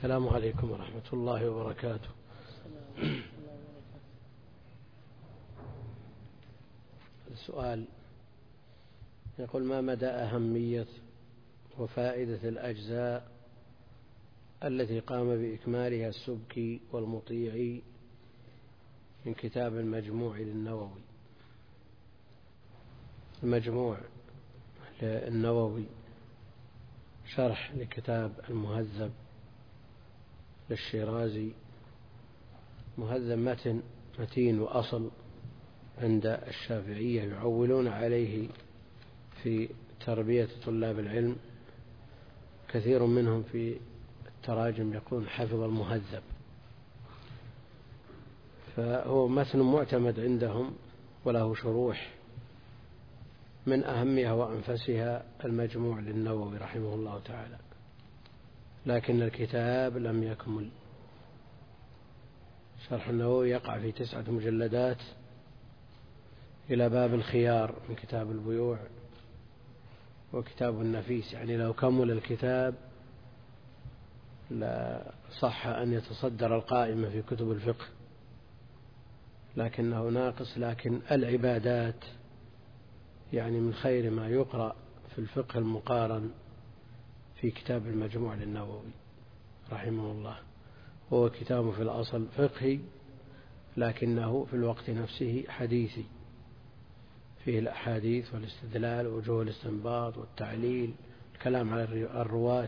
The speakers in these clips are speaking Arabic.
السلام عليكم ورحمة الله وبركاته. السؤال يقول: ما مدى أهمية وفائدة الأجزاء التي قام بإكمالها السبكي والمطيعي من كتاب المجموع للنووي؟ المجموع للنووي شرح لكتاب المهذب للشيرازي، مهذب متين وأصل عند الشافعية، يعولون عليه في تربية طلاب العلم. كثير منهم في التراجم يقول حفظ المهذب، فهو متن معتمد عندهم وله شروح. من أهمها وأنفسها المجموع للنووي رحمه الله تعالى، لكن الكتاب لم يكمل. شرح النووي يقع في 9 مجلدات إلى باب الخيار من كتاب البيوع وكتاب النفيس، يعني لو كمل الكتاب لا صح أن يتصدر القائمة في كتب الفقه، لكنه ناقص. لكن العبادات يعني من خير ما يقرأ في الفقه المقارن في كتاب المجموع للنووي رحمه الله. هو كتاب في الأصل فقهي، لكنه في الوقت نفسه حديثي، فيه الأحاديث والاستدلال ووجوه الاستنباط والتعليل، الكلام على الرواة.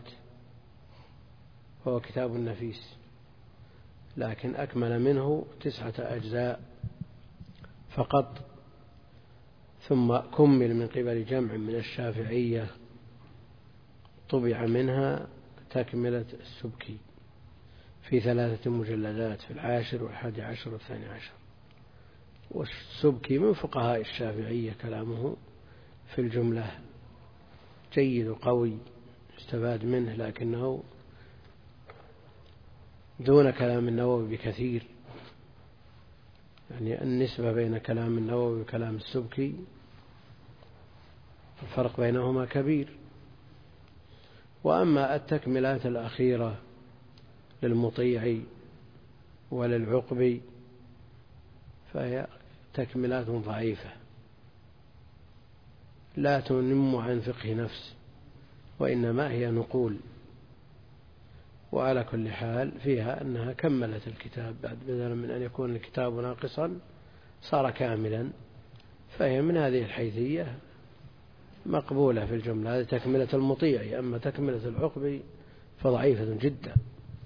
هو كتاب نفيس، لكن أكمل منه 9 أجزاء فقط، ثم كمل من قبل جمع من الشافعية، طبع منها تكملة السبكي في 3 مجلدات، في 10 و11 و12. والسبكي من فقهاء الشافعية، كلامه في الجملة جيد وقوي استفاد منه، لكنه دون كلام النووي بكثير. يعني النسبة بين كلام النووي وكلام السبكي الفرق بينهما كبير. وأما التكملات الأخيرة للمطيعي وللعقبي فهي تكملات ضعيفة لا تنم عن فقه نفس، وإنما هي نقول. وعلى كل حال فيها أنها كملت الكتاب، بعد بدلا من أن يكون الكتاب ناقصا صار كاملا، فهي من هذه الحيثية مقبولة في الجملة. هذه تكملة المطيعي. أما تكملة العقبي فضعيفة جدا،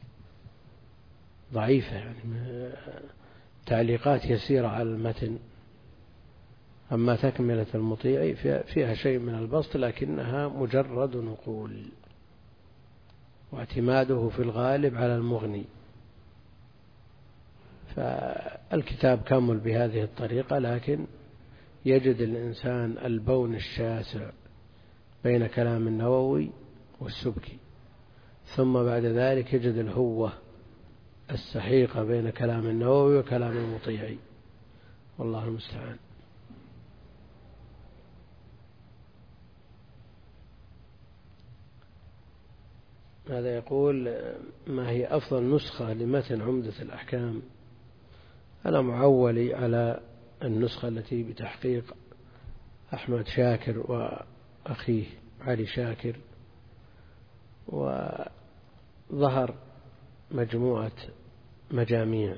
ضعيفة، يعني تعليقات يسيرة على المتن. أما تكملة المطيعي فيها شيء من البسط، لكنها مجرد نقول، واعتماده في الغالب على المغني. فالكتاب كامل بهذه الطريقة، لكن يجد الإنسان البون الشاسع بين كلام النووي والسبكي، ثم بعد ذلك يجد الهوة السحيقة بين كلام النووي وكلام المطيعي، والله المستعان. هذا يقول: ما هي أفضل نسخة لمتن عمدة الأحكام؟ أنا معولي على النسخة التي بتحقيق أحمد شاكر وأخيه علي شاكر، وظهر مجموعة مجاميع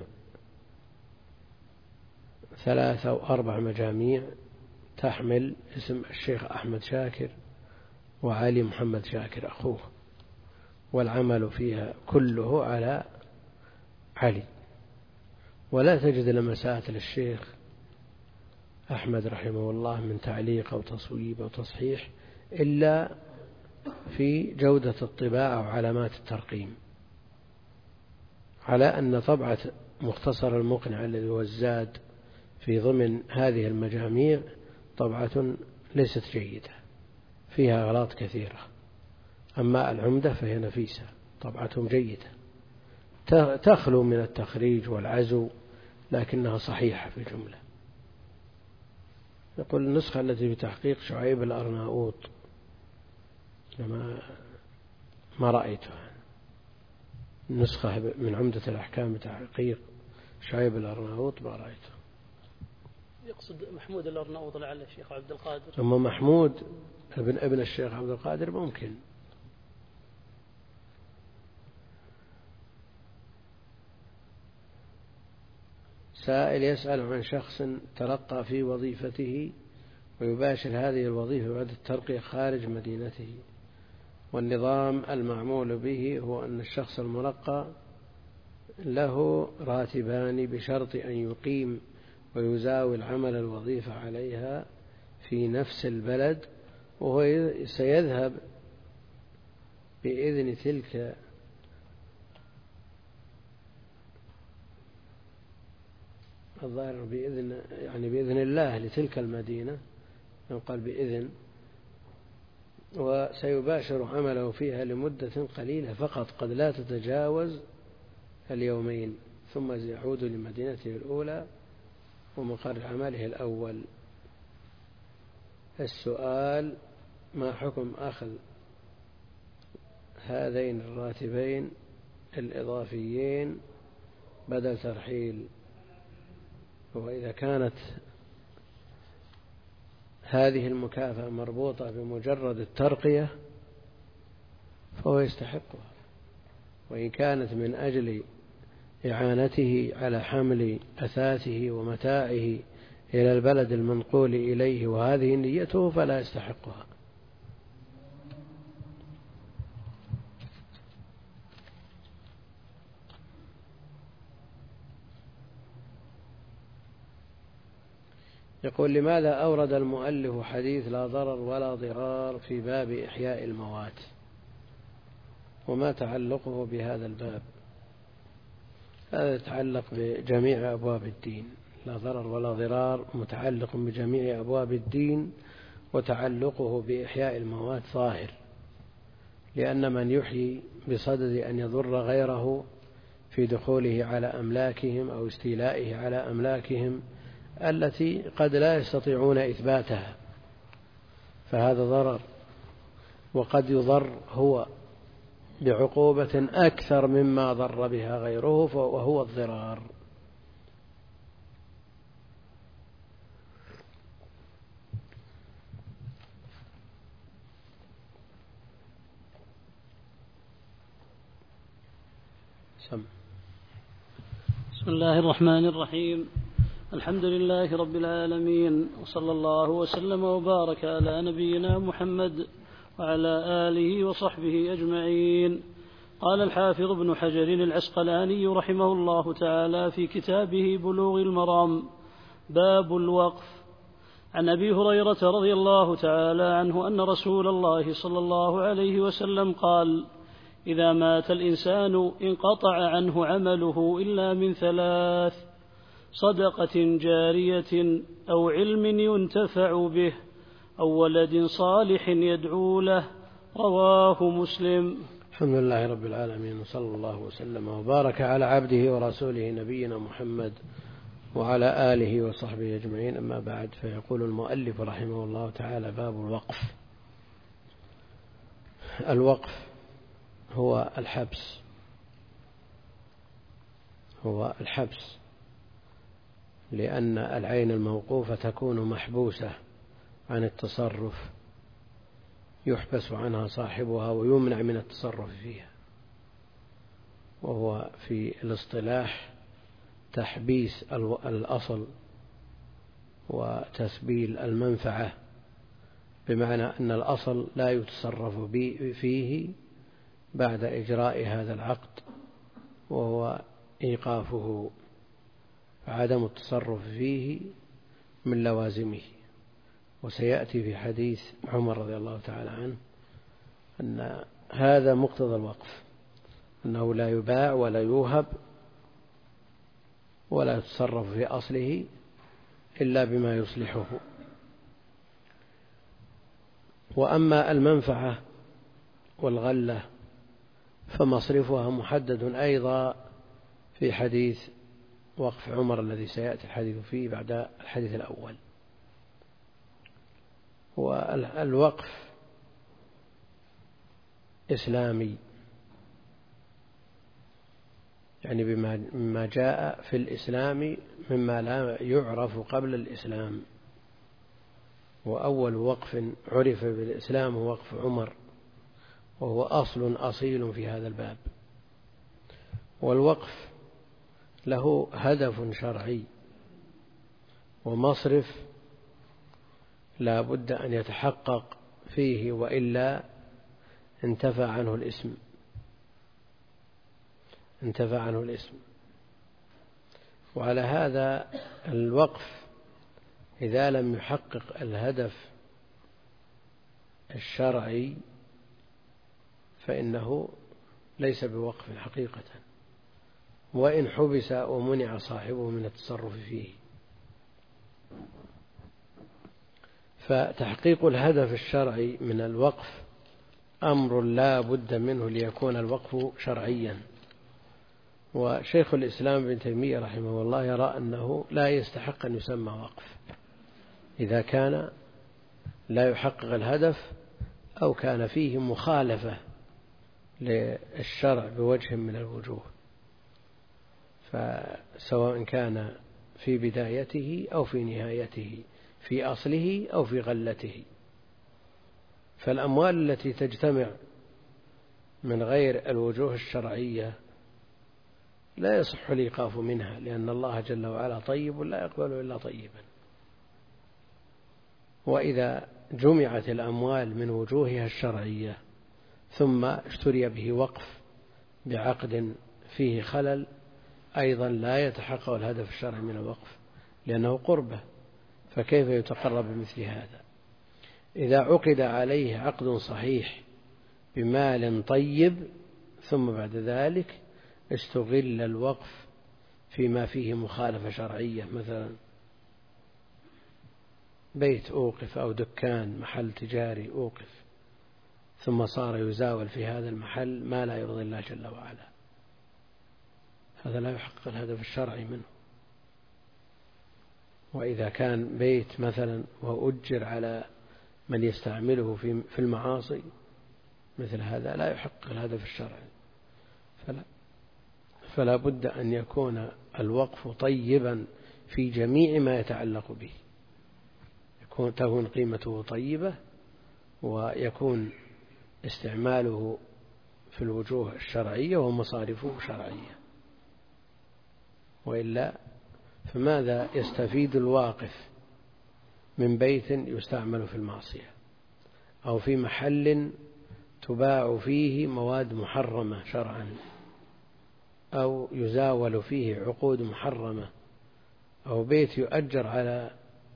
3 أو 4 مجاميع تحمل اسم الشيخ أحمد شاكر وعلي محمد شاكر أخوه، والعمل فيها كله على علي، ولا تجد لمسات للشيخ أحمد رحمه الله من تعليق أو تصويب أو تصحيح إلا في جودة الطباعة وعلامات الترقيم. على أن طبعة مختصر المقنع الذي هو الزاد في ضمن هذه المجاميع طبعة ليست جيدة، فيها أغلاط كثيرة. أما العمدة فهي نفيسة، طبعة جيدة تخلو من التخريج والعزو، لكنها صحيحة في الجملة. يقول: النسخة التي بتحقيق شعيب الأرناؤوط ما رأيتها. نسخة من عمدة الأحكام بتحقيق شعيب الأرناؤوط ما رأيته. يقصد محمود الأرناؤوط لعل الشيخ عبد القادر. أما محمود ابن الشيخ عبد القادر ممكن. سائل يسأل عن شخص ترقى في وظيفته ويباشر هذه الوظيفة بعد الترقية خارج مدينته، والنظام المعمول به هو أن الشخص المرقى له راتبان بشرط أن يقيم ويزاول عمل الوظيفة عليها في نفس البلد، وهو سيذهب بإذن تلك الظاهر بإذن الله لتلك المدينة، ينقل بإذن، وسيباشر عمله فيها لمدة قليلة فقط قد لا تتجاوز اليومين، ثم يعود لمدينته الأولى ومقر عمله الأول. السؤال: ما حكم أخذ هذين الراتبين الإضافيين بدل ترحيل؟ وإذا كانت هذه المكافأة مربوطة بمجرد الترقية فهو يستحقها، وإن كانت من أجل إعانته على حمل أثاثه ومتاعه إلى البلد المنقول إليه وهذه نيته فلا يستحقها. يقول: لماذا أورد المؤلف حديث لا ضرر ولا ضرار في باب إحياء الموات، وما تعلقه بهذا الباب؟ هذا يتعلق بجميع أبواب الدين. لا ضرر ولا ضرار متعلق بجميع أبواب الدين، وتعلقه بإحياء الموات ظاهر، لأن من يحيي بصدد أن يضر غيره في دخوله على أملاكهم أو استيلائه على أملاكهم التي قد لا يستطيعون إثباتها فهذا ضرر، وقد يضر هو بعقوبة أكثر مما ضر بها غيره وهو الضرار. بسم الله الرحمن الرحيم. الحمد لله رب العالمين، وصلى الله وسلم وبارك على نبينا محمد وعلى آله وصحبه أجمعين. قال الحافظ ابن حجر العسقلاني رحمه الله تعالى في كتابه بلوغ المرام: باب الوقف. عن أبي هريرة رضي الله تعالى عنه أن رسول الله صلى الله عليه وسلم قال: إذا مات الإنسان انقطع عنه عمله إلا من ثلاث: صدقة جارية أو علم ينتفع به أو ولد صالح يدعو له. رواه مسلم. الحمد لله رب العالمين، وصلى الله وسلم وبارك على عبده ورسوله نبينا محمد وعلى آله وصحبه أجمعين. أما بعد، فيقول المؤلف رحمه الله تعالى: باب الوقف. الوقف هو الحبس، لأن العين الموقوفة تكون محبوسة عن التصرف، يحبس عنها صاحبها ويمنع من التصرف فيها، وهو في الاصطلاح تحبيس الأصل وتسبيل المنفعة، بمعنى أن الأصل لا يتصرف فيه بعد إجراء هذا العقد، وهو إيقافه، عدم التصرف فيه من لوازمه. وسيأتي في حديث عمر رضي الله تعالى عنه أن هذا مقتضى الوقف، أنه لا يباع ولا يوهب ولا يتصرف في أصله إلا بما يصلحه. وأما المنفعة والغلة فمصرفها محدد أيضا في حديث وقف عمر الذي سيأتي الحديث فيه بعد الحديث الأول. والوقف إسلامي، يعني بما جاء في الإسلام مما لا يعرف قبل الإسلام. وأول وقف عرف بالإسلام هو وقف عمر، وهو أصل أصيل في هذا الباب. والوقف له هدف شرعي ومصرف لا بد أن يتحقق فيه، وإلا انتفى عنه الاسم. وعلى هذا الوقف إذا لم يحقق الهدف الشرعي فإنه ليس بوقف حقيقة، وإن حبس ومنع صاحبه من التصرف فيه. فتحقيق الهدف الشرعي من الوقف أمر لا بد منه ليكون الوقف شرعيا. وشيخ الإسلام ابن تيمية رحمه الله يرى أنه لا يستحق أن يسمى وقف إذا كان لا يحقق الهدف أو كان فيه مخالفة للشرع بوجه من الوجوه، فسواء كان في بدايته أو في نهايته، في أصله أو في غلته. فالأموال التي تجتمع من غير الوجوه الشرعية لا يصح الإيقاف منها، لأن الله جل وعلا طيب لا يقبل إلا طيبا. وإذا جمعت الأموال من وجوهها الشرعية ثم اشتري به وقف بعقد فيه خلل، أيضا لا يتحقق الهدف الشرعي من الوقف لأنه قربة، فكيف يتقرب بمثل هذا؟ إذا عقد عليه عقد صحيح بمال طيب ثم بعد ذلك استغل الوقف فيما فيه مخالفة شرعية، مثلا بيت أوقف أو دكان محل تجاري أوقف ثم صار يزاول في هذا المحل ما لا يرضي الله جل وعلا، هذا لا يحقق الهدف الشرعي منه. وإذا كان بيت مثلا وأجر على من يستعمله في المعاصي مثل هذا لا يحقق الهدف الشرعي. فلا بد أن يكون الوقف طيبا في جميع ما يتعلق به، تكون قيمته طيبة ويكون استعماله في الوجوه الشرعية ومصارفه شرعية، وإلا فماذا يستفيد الواقف من بيت يستعمل في المعصية أو في محل تباع فيه مواد محرمة شرعا أو يزاول فيه عقود محرمة أو بيت يؤجر على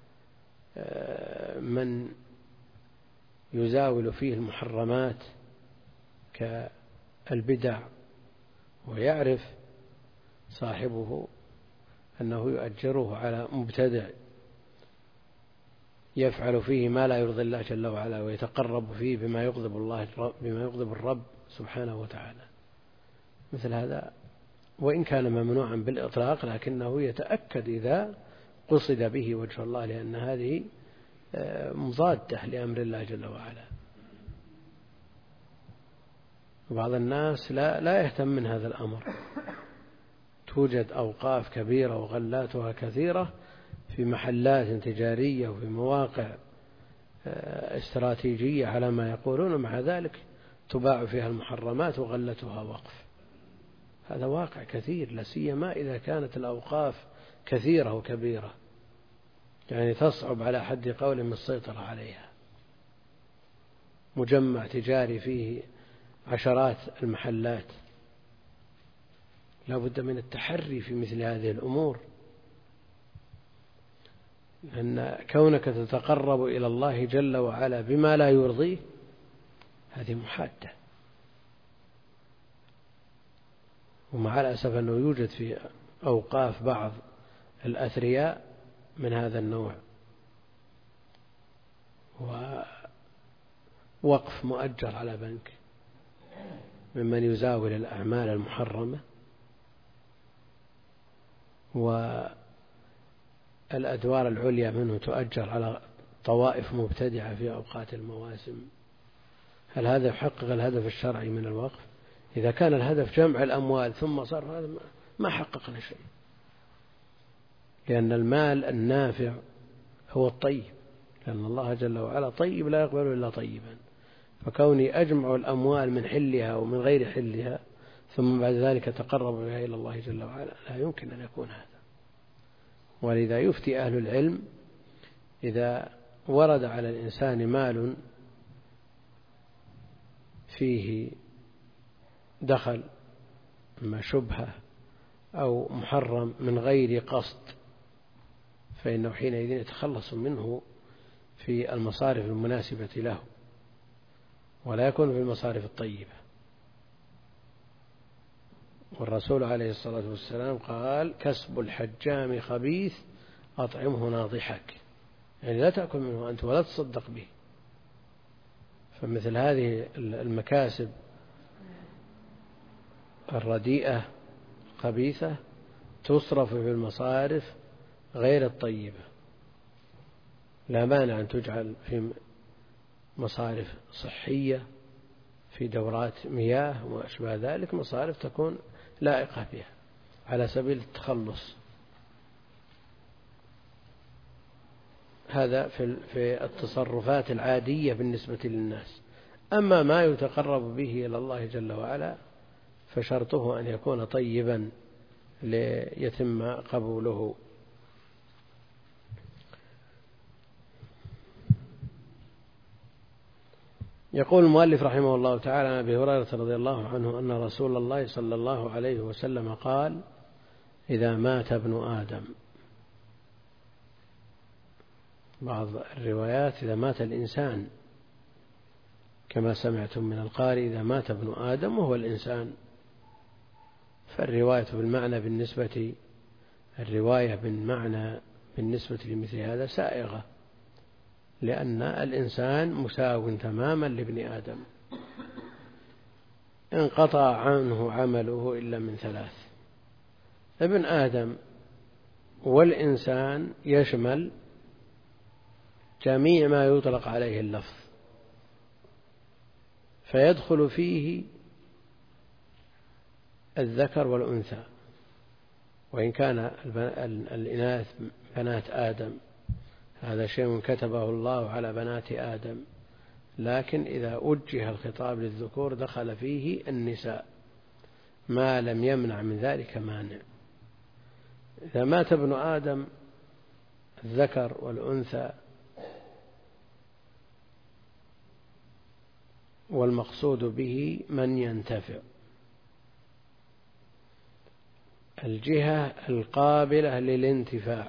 من يزاول فيه المحرمات كالبدع، ويعرف صاحبه أنه يؤجره على مبتدع يفعل فيه ما لا يرضي الله جل وعلا ويتقرب فيه بما يغضب الرب سبحانه وتعالى. مثل هذا وإن كان ممنوعا بالإطلاق لكنه يتأكد إذا قصد به وجه الله، لأن هذه مضادة لأمر الله جل وعلا. وبعض الناس لا يهتم من هذا الأمر، توجد أوقاف كبيرة وغلاتها كثيرة في محلات تجارية وفي مواقع استراتيجية على ما يقولون، مع ذلك تباع فيها المحرمات وغلتها وقف. هذا واقع كثير، لا سيما إذا كانت الأوقاف كثيرة وكبيرة، يعني تصعب على حد قولهم السيطرة عليها. مجمع تجاري فيه عشرات المحلات، لا بد من التحري في مثل هذه الأمور، لأن كونك تتقرب إلى الله جل وعلا بما لا يرضيه هذه محادة. ومع الأسف أنه يوجد في أوقاف بعض الأثرياء من هذا النوع، ووقف مؤجر على بنك ممن يزاول الأعمال المحرمة، والأدوار العليا منه تؤجر على طوائف مبتدعة في أوقات المواسم. هل هذا يحقق الهدف الشرعي من الوقف؟ إذا كان الهدف جمع الأموال ثم صرف هذا ما حققنا شيء، لأن المال النافع هو الطيب، لأن الله جل وعلا طيب لا يقبل إلا طيبا، فكوني أجمع الأموال من حلها ومن غير حلها ثم بعد ذلك تقرب بها إلى الله جل وعلا لا يمكن أن يكون هذا. ولذا يفتي أهل العلم إذا ورد على الإنسان مال فيه دخل إما شبهة أو محرم من غير قصد، فإنه حينئذ يتخلص منه في المصارف المناسبة له، ولا يكون في المصارف الطيبة. والرسول عليه الصلاة والسلام قال: كسب الحجام خبيث أطعمه ناضحك، يعني لا تأكل منه أنت ولا تصدق به. فمثل هذه المكاسب الرديئة خبيثة تصرف في المصارف غير الطيبة، لا مانع أن تجعل في مصارف صحية، في دورات مياه وما أشبه ذلك، مصارف تكون لائقة بها على سبيل التخلص. هذا في التصرفات العادية بالنسبة للناس. أما ما يتقرب به إلى الله جل وعلا فشرطه أن يكون طيبا ليتم قبوله. يقول المؤلف رحمه الله تعالى: عن أبي هريرة رضي الله عنه أن رسول الله صلى الله عليه وسلم قال: إذا مات ابن آدم، بعض الروايات إذا مات الإنسان، كما سمعتم من القارئ إذا مات ابن آدم وهو الإنسان، فالرواية بالمعنى الرواية بالمعنى بالنسبة لمثل هذا سائغة، لأن الإنسان مساو تماما لابن آدم، انقطع عنه عمله إلا من ثلاث. ابن آدم والإنسان يشمل جميع ما يطلق عليه اللفظ، فيدخل فيه الذكر والأنثى، وإن كان الإناث بنات آدم، هذا شيء كتبه الله على بنات آدم، لكن إذا وجه الخطاب للذكور دخل فيه النساء ما لم يمنع من ذلك مانع. إذا مات ابن آدم الذكر والأنثى، والمقصود به من ينتفع، الجهة القابلة للانتفاع،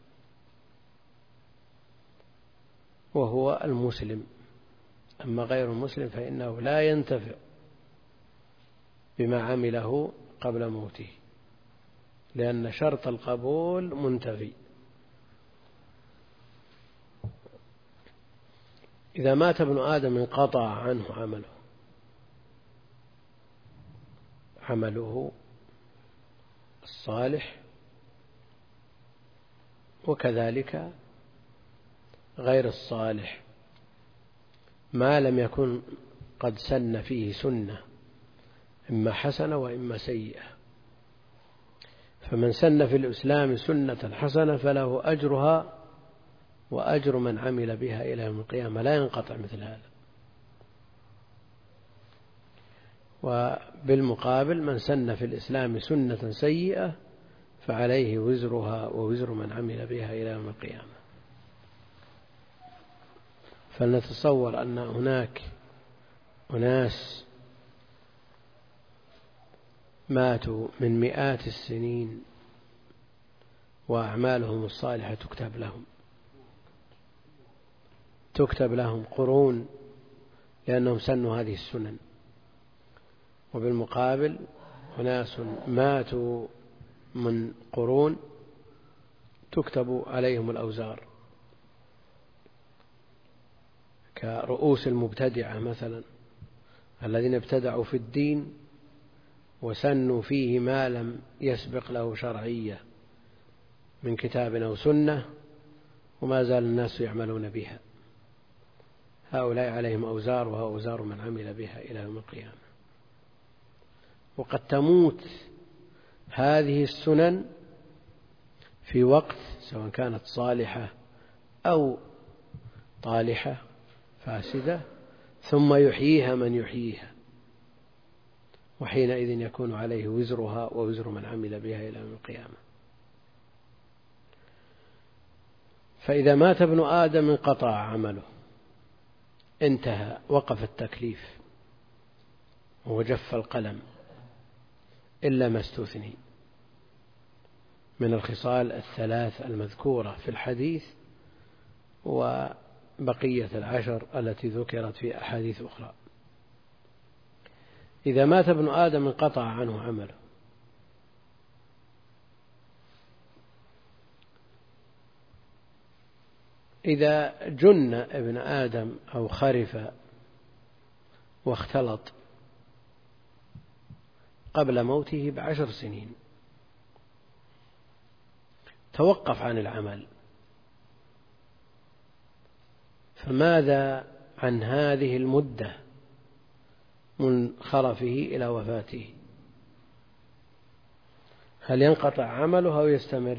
وهو المسلم. أما غير المسلم فإنه لا ينتفع بما عمله قبل موته، لأن شرط القبول منتفي. إذا مات ابن آدم انقطع عنه عمله الصالح، وكذلك غير الصالح ما لم يكن قد سن فيه سنة إما حسنة وإما سيئة. فمن سن في الإسلام سنة حسنة فله أجرها وأجر من عمل بها إلى يوم القيامة، لا ينقطع مثل هذا. وبالمقابل من سن في الإسلام سنة سيئة فعليه وزرها ووزر من عمل بها إلى يوم القيامة. فلنتصور أن هناك أناس ماتوا من مئات السنين وأعمالهم الصالحة تكتب لهم قرون لأنهم سنوا هذه السنن، وبالمقابل أناس ماتوا من قرون تكتب عليهم الأوزار، كرؤوس المبتدعة مثلا الذين ابتدعوا في الدين وسنوا فيه ما لم يسبق له شرعية من كتاب أو سنة، وما زال الناس يعملون بها. هؤلاء عليهم أوزار وأوزار من عمل بها إلى يوم القيامة. وقد تموت هذه السنن في وقت سواء كانت صالحة أو طالحة فاسدة، ثم يحييها من يحييها، وحينئذ يكون عليه وزرها ووزر من عمل بها إلى يوم القيامة. فإذا مات ابن آدم انقطع عمله، انتهى، وقف التكليف وجف القلم، إلا ما استثني من الخصال الثلاث المذكورة في الحديث وبقية 10 التي ذكرت في أحاديث أخرى. إذا مات ابن آدم انقطع عنه عمله. إذا جن ابن آدم أو خرف واختلط قبل موته ب10 سنين، توقف عن العمل، فماذا عن هذه المدة من خرفه إلى وفاته؟ هل ينقطع عمله أو يستمر؟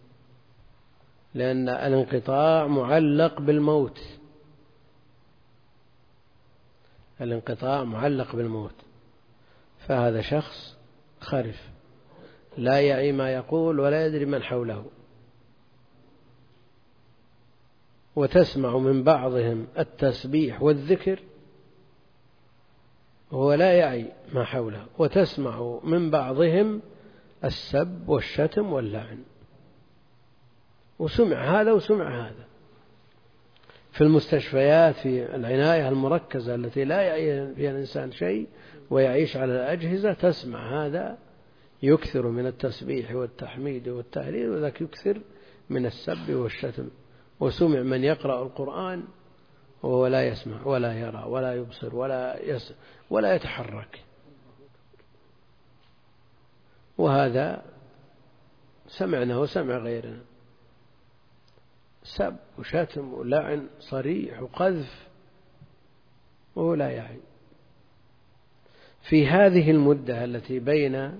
لأن الانقطاع معلق بالموت، الانقطاع معلق بالموت. فهذا شخص خرف لا يعي ما يقول ولا يدري من حوله، وتسمع من بعضهم التسبيح والذكر وهو لا يعي ما حوله، وتسمع من بعضهم السب والشتم واللعن، وسمع هذا وسمع هذا. في المستشفيات في العناية المركزة التي لا يعي فيها الإنسان شيء ويعيش على الأجهزة، تسمع هذا يكثر من التسبيح والتحميد والتهليل، وذاك يكثر من السب والشتم. وسمع من يقرأ القرآن وهو لا يسمع ولا يرى ولا يبصر ولا يتحرك، وهذا سمعنا وسمع غيرنا، سب وشتم ولعن صريح وقذف وهو لا يعي. في هذه المدة التي بين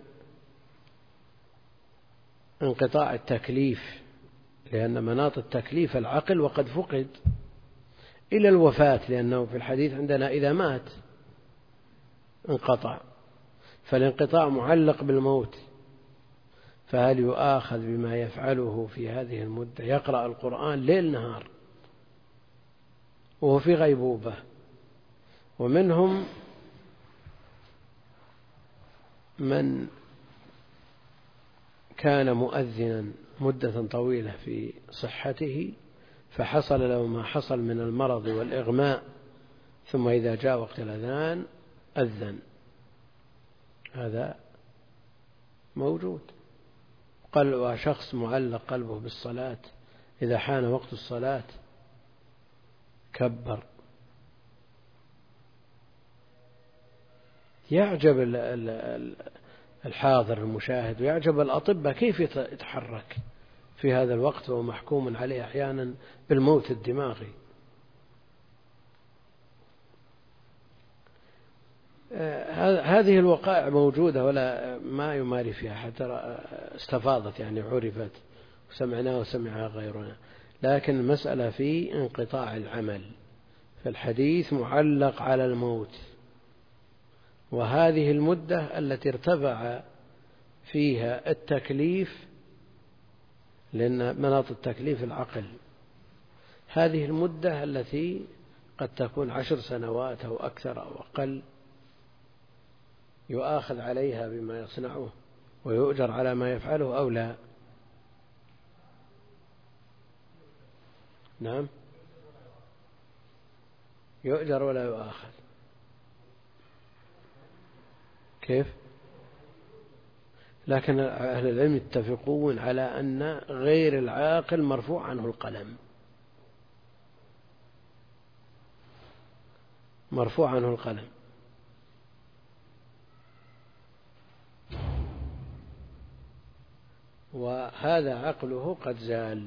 انقطاع التكليف، لأن مناط التكليف العقل وقد فقد، إلى الوفاة، لأنه في الحديث عندنا إذا مات انقطع، فالانقطاع معلق بالموت. فهل يؤاخذ بما يفعله في هذه المدة؟ يقرأ القرآن ليل نهار وهو في غيبوبة. ومنهم من كان مؤذنا مدة طويلة في صحته فحصل له ما حصل من المرض والإغماء، ثم إذا جاء وقت الأذان أذن، هذا موجود. وشخص معلق قلبه بالصلاة، إذا حان وقت الصلاة كبر. يعجب الحاضر المشاهد ويعجب الأطباء كيف يتحرك في هذا الوقت وهو محكوم عليه أحيانا بالموت الدماغي. هذه الوقائع موجودة ولا ما يماري فيها، حتى استفاضت يعني عرفت وسمعناها وسمعها غيرنا. لكن المسألة في انقطاع العمل، فالحديث معلق على الموت، وهذه المدة التي ارتفع فيها التكليف، لأن مناط التكليف العقل، هذه المدة التي قد تكون 10 سنوات أو أكثر أو أقل، يؤاخذ عليها بما يصنعه ويؤجر على ما يفعله أو لا؟ نعم، يؤجر ولا يؤاخذ. كيف؟ لكن أهل العلم يتفقون على أن غير العاقل مرفوع عنه القلم، مرفوع عنه القلم. وهذا عقله قد زال.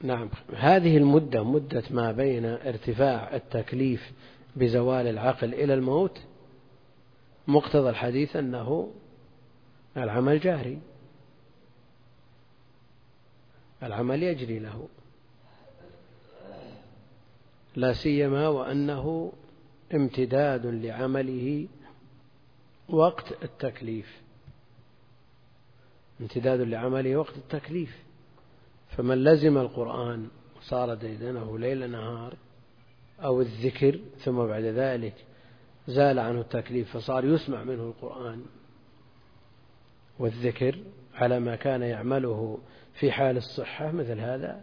نعم، هذه المدة مدة ما بين ارتفاع التكليف بزوال العقل إلى الموت، مقتضى الحديث أنه العمل جاري، العمل يجري له، لا سيما وأنه امتداد لعمله وقت التكليف، امتداد لعمله وقت التكليف. فمن لزم القرآن وصار ديدنه ليل نهار، أو الذكر ثم بعد ذلك زال عنه التكليف فصار يسمع منه القرآن والذكر على ما كان يعمله في حال الصحة، مثل هذا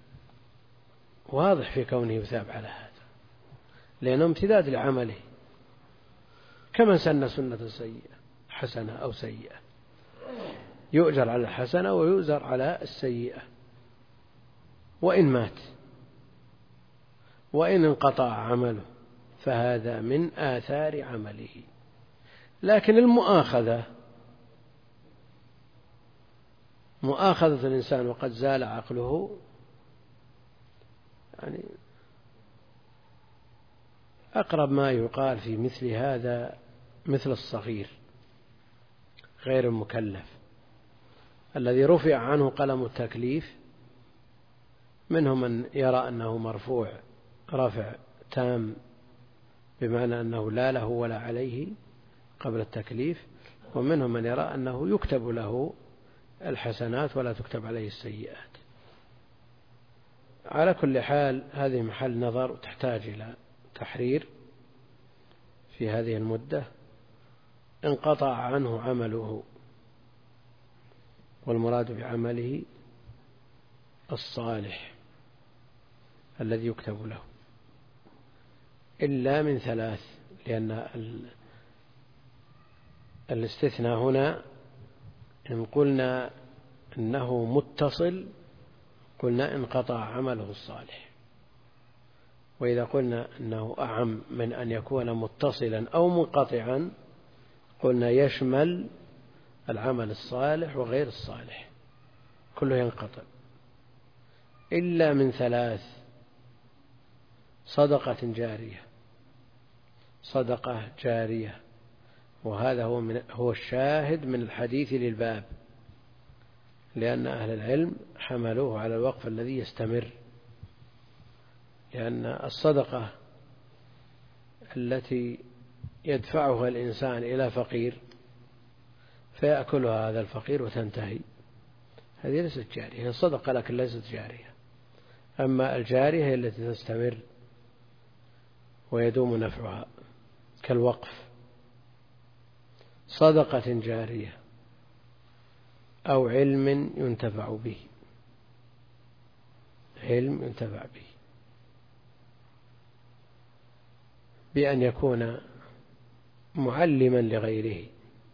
واضح في كونه يثاب على هذا، لأنه امتداد لعمله، كمن سن سنة سيئة حسنة أو سيئة، يؤجر على الحسنة ويؤجر على السيئة، وإن مات وإن انقطع عمله فهذا من آثار عمله. لكن المؤاخذة، مؤاخذة الإنسان وقد زال عقله، يعني أقرب ما يقال في مثل هذا مثل الصغير غير المكلف الذي رفع عنه قلم التكليف. منهم من يرى أنه مرفوع رفع تام، بمعنى أنه لا له ولا عليه قبل التكليف، ومنهم من يرى أنه يكتب له الحسنات ولا تكتب عليه السيئات. على كل حال هذه محل نظر وتحتاج إلى تحرير في هذه المدة. انقطع عنه عمله، والمراد بعمله الصالح الذي يكتب له، إلا من ثلاث، لأن الاستثناء هنا إن قلنا إنه متصل قلنا انقطع عمله الصالح، وإذا قلنا إنه أعم من أن يكون متصلا أو منقطعا قلنا يشمل العمل الصالح وغير الصالح، كله ينقطع إلا من ثلاث: صدقة جارية، صدقة جارية، وهذا هو الشاهد من الحديث للباب، لأن أهل العلم حملوه على الوقف الذي يستمر، لأن الصدقة التي يدفعها الإنسان إلى فقير فيأكلها هذا الفقير وتنتهي، هذه ليست جارية، هي الصدقة لكن ليست جارية. أما الجارية هي التي تستمر ويدوم نفعها كالوقف. صدقة جارية أو علم ينتفع به، علم ينتفع به بأن يكون معلما لغيره،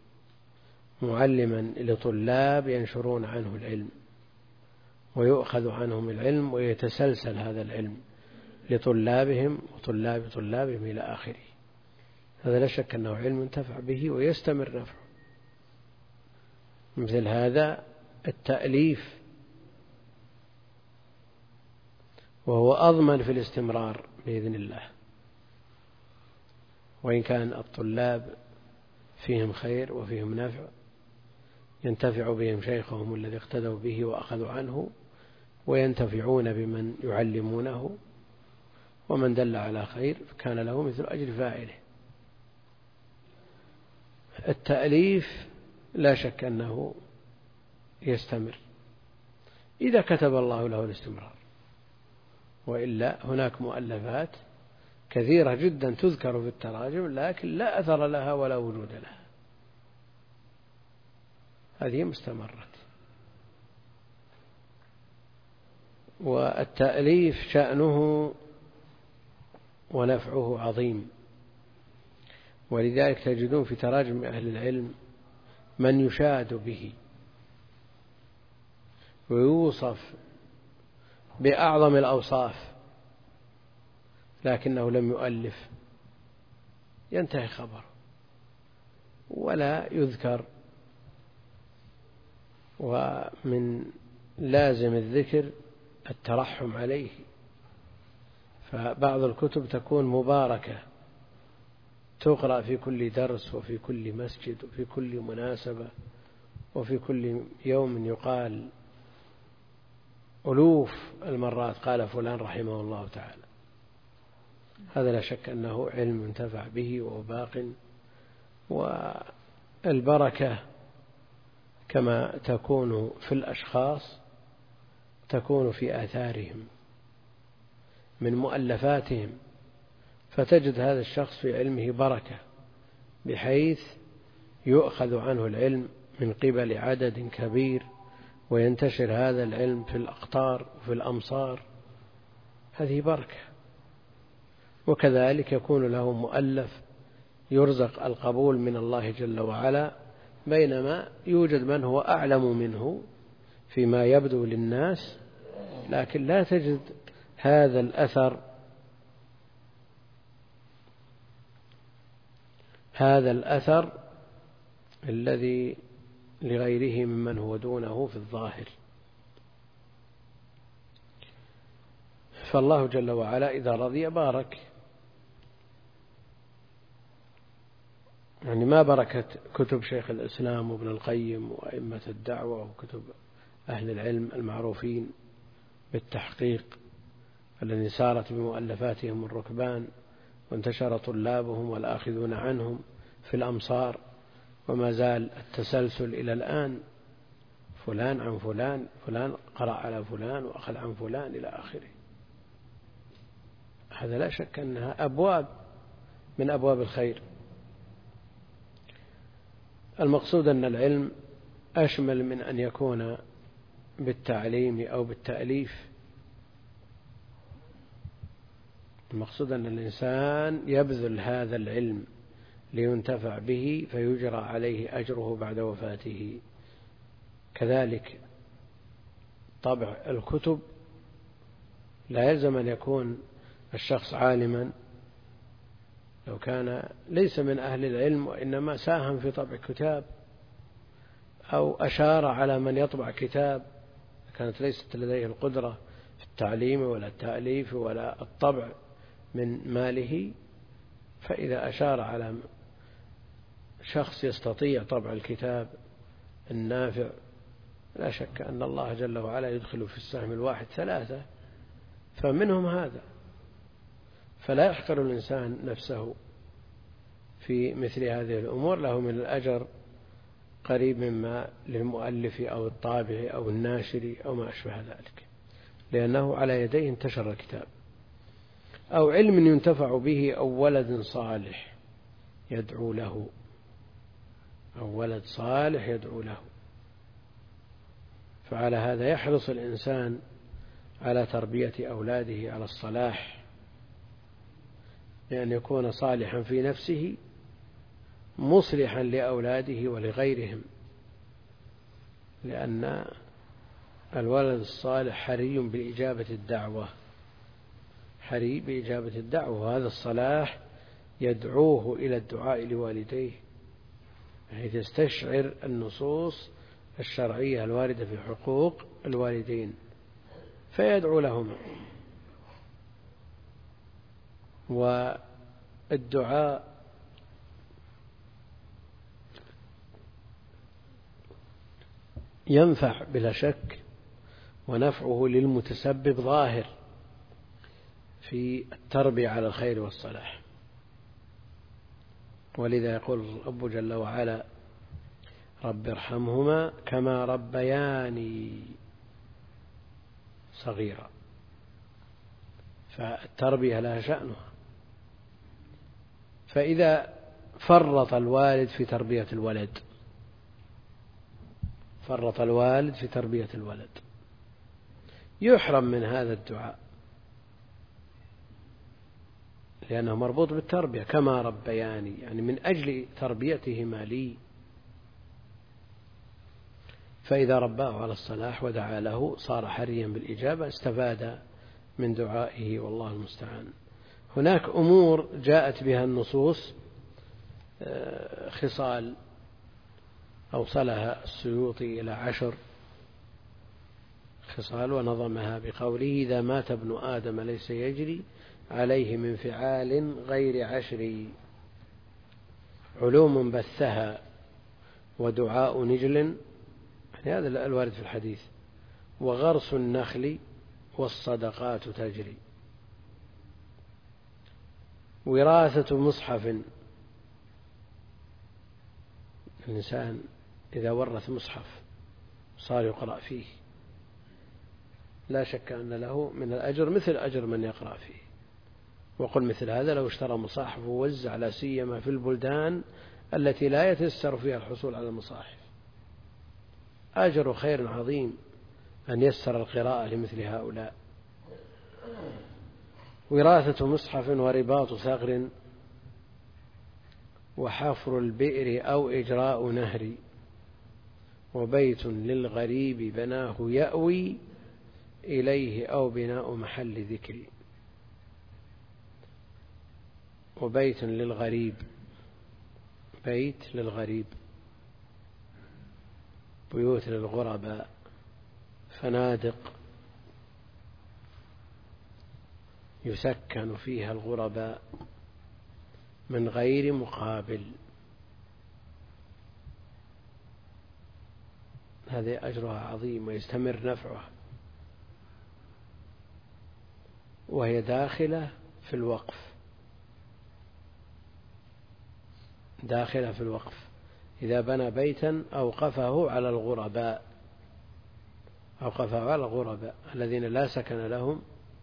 معلما لطلاب ينشرون عنه العلم ويؤخذ عنهم العلم ويتسلسل هذا العلم لطلابهم وطلاب طلابهم إلى آخره. هذا لا شك أنه علم ينتفع به ويستمر نفعه. مثل هذا التأليف، وهو أضمن في الاستمرار بإذن الله، وإن كان الطلاب فيهم خير وفيهم نفع، ينتفع بهم شيخهم الذي اقتدوا به وأخذوا عنه، وينتفعون بمن يعلمونه، ومن دل على خير كان له مثل أجر فاعله. التأليف لا شك أنه يستمر إذا كتب الله له الاستمرار، وإلا هناك مؤلفات كثيرة جدا تذكر في التراجم لكن لا أثر لها ولا وجود لها، هذه مستمرت. والتأليف شأنه ونفعه عظيم، ولذلك تجدون في تراجم أهل العلم من يشاد به ويوصف بأعظم الأوصاف لكنه لم يؤلف، ينتهي خبره ولا يذكر. ومن لازم الذكر الترحم عليه. فبعض الكتب تكون مباركة تقرأ في كل درس وفي كل مسجد وفي كل مناسبة وفي كل يوم يقال ألوف المرات قال فلان رحمه الله تعالى. هذا لا شك أنه علم ينتفع به وهو باق. والبركة كما تكون في الأشخاص تكون في آثارهم من مؤلفاتهم، فتجد هذا الشخص في علمه بركة بحيث يؤخذ عنه العلم من قبل عدد كبير وينتشر هذا العلم في الأقطار وفي الأمصار، هذه بركة. وكذلك يكون له مؤلف يرزق القبول من الله جل وعلا، بينما يوجد من هو أعلم منه فيما يبدو للناس لكن لا تجد هذا الأثر الذي لغيره ممن هو دونه في الظاهر. فالله جل وعلا إذا رضي بارك. يعني ما بركة كتب شيخ الإسلام وابن القيم وأئمة الدعوة وكتب أهل العلم المعروفين بالتحقيق الذي سارت بمؤلفاتهم الركبان وانتشر طلابهم والآخذون عنهم في الأمصار، وما زال التسلسل إلى الآن، فلان عن فلان، فلان قرأ على فلان وأخذ عن فلان إلى آخره. هذا لا شك أنها أبواب من أبواب الخير. المقصود أن العلم أشمل من أن يكون بالتعليم أو بالتأليف. المقصود أن الإنسان يبذل هذا العلم لينتفع به فيجرى عليه أجره بعد وفاته. كذلك طبع الكتب لا يلزم أن يكون الشخص عالما، لو كان ليس من أهل العلم وإنما ساهم في طبع كتاب أو أشار على من يطبع كتاب كانت ليست لديه القدرة في التعليم ولا التأليف ولا الطبع من ماله، فإذا أشار على شخص يستطيع طبع الكتاب النافع لا شك أن الله جل وعلا يدخل في السهم الواحد 3 فمنهم هذا. فلا يحقر الإنسان نفسه في مثل هذه الأمور، له من الأجر قريب مما للمؤلف أو الطابع أو الناشر أو ما أشبه ذلك، لأنه على يديه انتشر الكتاب. أو علم ينتفع به أو ولد صالح يدعو له، أو ولد صالح يدعو له. فعلى هذا يحرص الإنسان على تربية أولاده على الصلاح، لأن يكون صالحا في نفسه مصلحا لأولاده ولغيرهم، لأن الولد الصالح حري بإجابة الدعوة، حري بإجابة الدعوة، وهذا الصلاح يدعوه إلى الدعاء لوالديه حيث يستشعر النصوص الشرعية الواردة في حقوق الوالدين فيدعو لهما. والدعاء ينفع بلا شك، ونفعه للمتسبب ظاهر في التربية على الخير والصلاح. ولذا يقول الرب جل وعلا: رب ارحمهما كما ربياني صغيرا. فالتربية لها شأنها. فإذا فرط الوالد في تربية الولد، فرط الوالد في تربية الولد، يحرم من هذا الدعاء، لأنه مربوط بالتربية. كما ربياني يعني من أجل تربيتهما لي. فإذا رباه على الصلاح ودعا له صار حريا بالإجابة، استفاد من دعائه، والله المستعان. هناك أمور جاءت بها النصوص، خصال أوصلها السيوطي إلى 10 خصال ونظمها بقوله: إذا مات ابن آدم ليس يجري عليه من فعال غير 10 علوم بثها ودعاء نجل، يعني هذا الوارد في الحديث، وغرس النخل والصدقات تجري، وراثة مصحف، الإنسان إذا ورث مصحف صار يقرأ فيه لا شك أن له من الأجر مثل أجر من يقرأ فيه. وقل مثل هذا لو اشترى مصاحف ووزع، لا سيما في البلدان التي لا يتيسر فيها الحصول على المصاحف، أجر خير عظيم أن يسر القراءة لمثل هؤلاء. وراثة مصحف ورباط ثغر وحفر البئر أو إجراء نهر، وبيت للغريب بناه يأوي إليه أو بناء محل ذكر. وبيت للغريب، بيت للغريب، بيوت للغرباء، فنادق يسكن فيها الغرباء من غير مقابل، هذه أجرها عظيم ويستمر نفعها، وهي داخلة في الوقف، داخلة في الوقف. إذا بنى بيتا أوقفه على الغرباء، أوقفه على الغرباء الذين لا سكن لهم،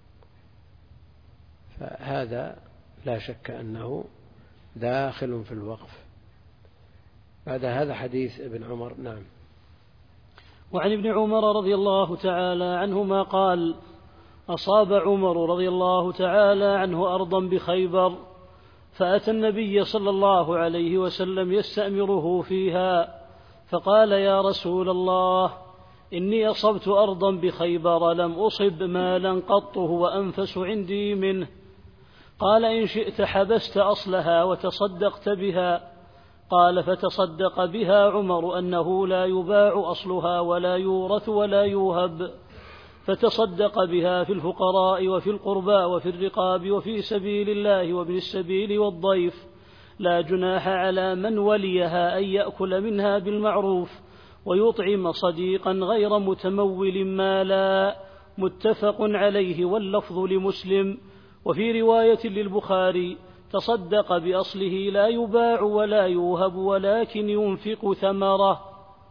فهذا لا شك أنه داخل في الوقف. بعد هذا حديث ابن عمر. نعم. وعن ابن عمر رضي الله تعالى عنهما قال: أصاب عمر رضي الله تعالى عنه أرضا بخيبر، فأتى النبي صلى الله عليه وسلم يستأمره فيها، فقال: يا رسول الله، إني أصبت أرضا بخيبر لم أصب مالا قط هو أنفس عندي منه. قال: إن شئت حبست أصلها وتصدقت بها. قال: فتصدق بها عمر أنه لا يباع أصلها ولا يورث ولا يوهب، فتصدق بها في الفقراء وفي القربى وفي الرقاب وفي سبيل الله وابن السبيل والضيف، لا جناح على من وليها أن يأكل منها بالمعروف ويطعم صديقا غير متمول مالا. متفق عليه، واللفظ لمسلم. وفي رواية للبخاري: تصدق بأصله لا يباع ولا يوهب ولكن ينفق ثمره.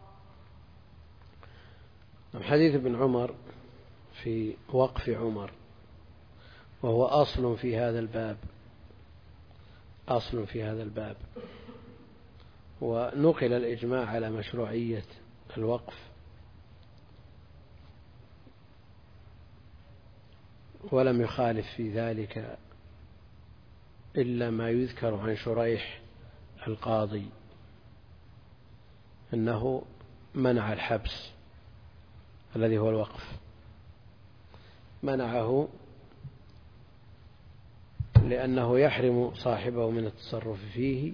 حديث ابن عمر في وقف عمر، وهو أصل في هذا الباب، أصل في هذا الباب. ونقل الإجماع على مشروعية الوقف، ولم يخالف في ذلك إلا ما يذكر عن شريح القاضي أنه منع الحبس الذي هو الوقف، منعه لأنه يحرم صاحبه من التصرف فيه.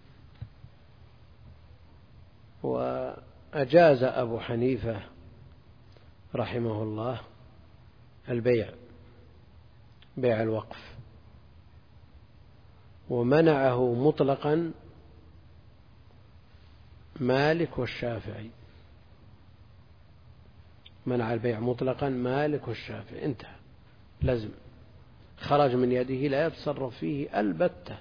وأجاز أبو حنيفة رحمه الله البيع، بيع الوقف، ومنعه مطلقا مالك والشافعي، منع البيع مطلقا مالك والشافعي، انتهى، لازم، خرج من يده لا يتصرف فيه البتة.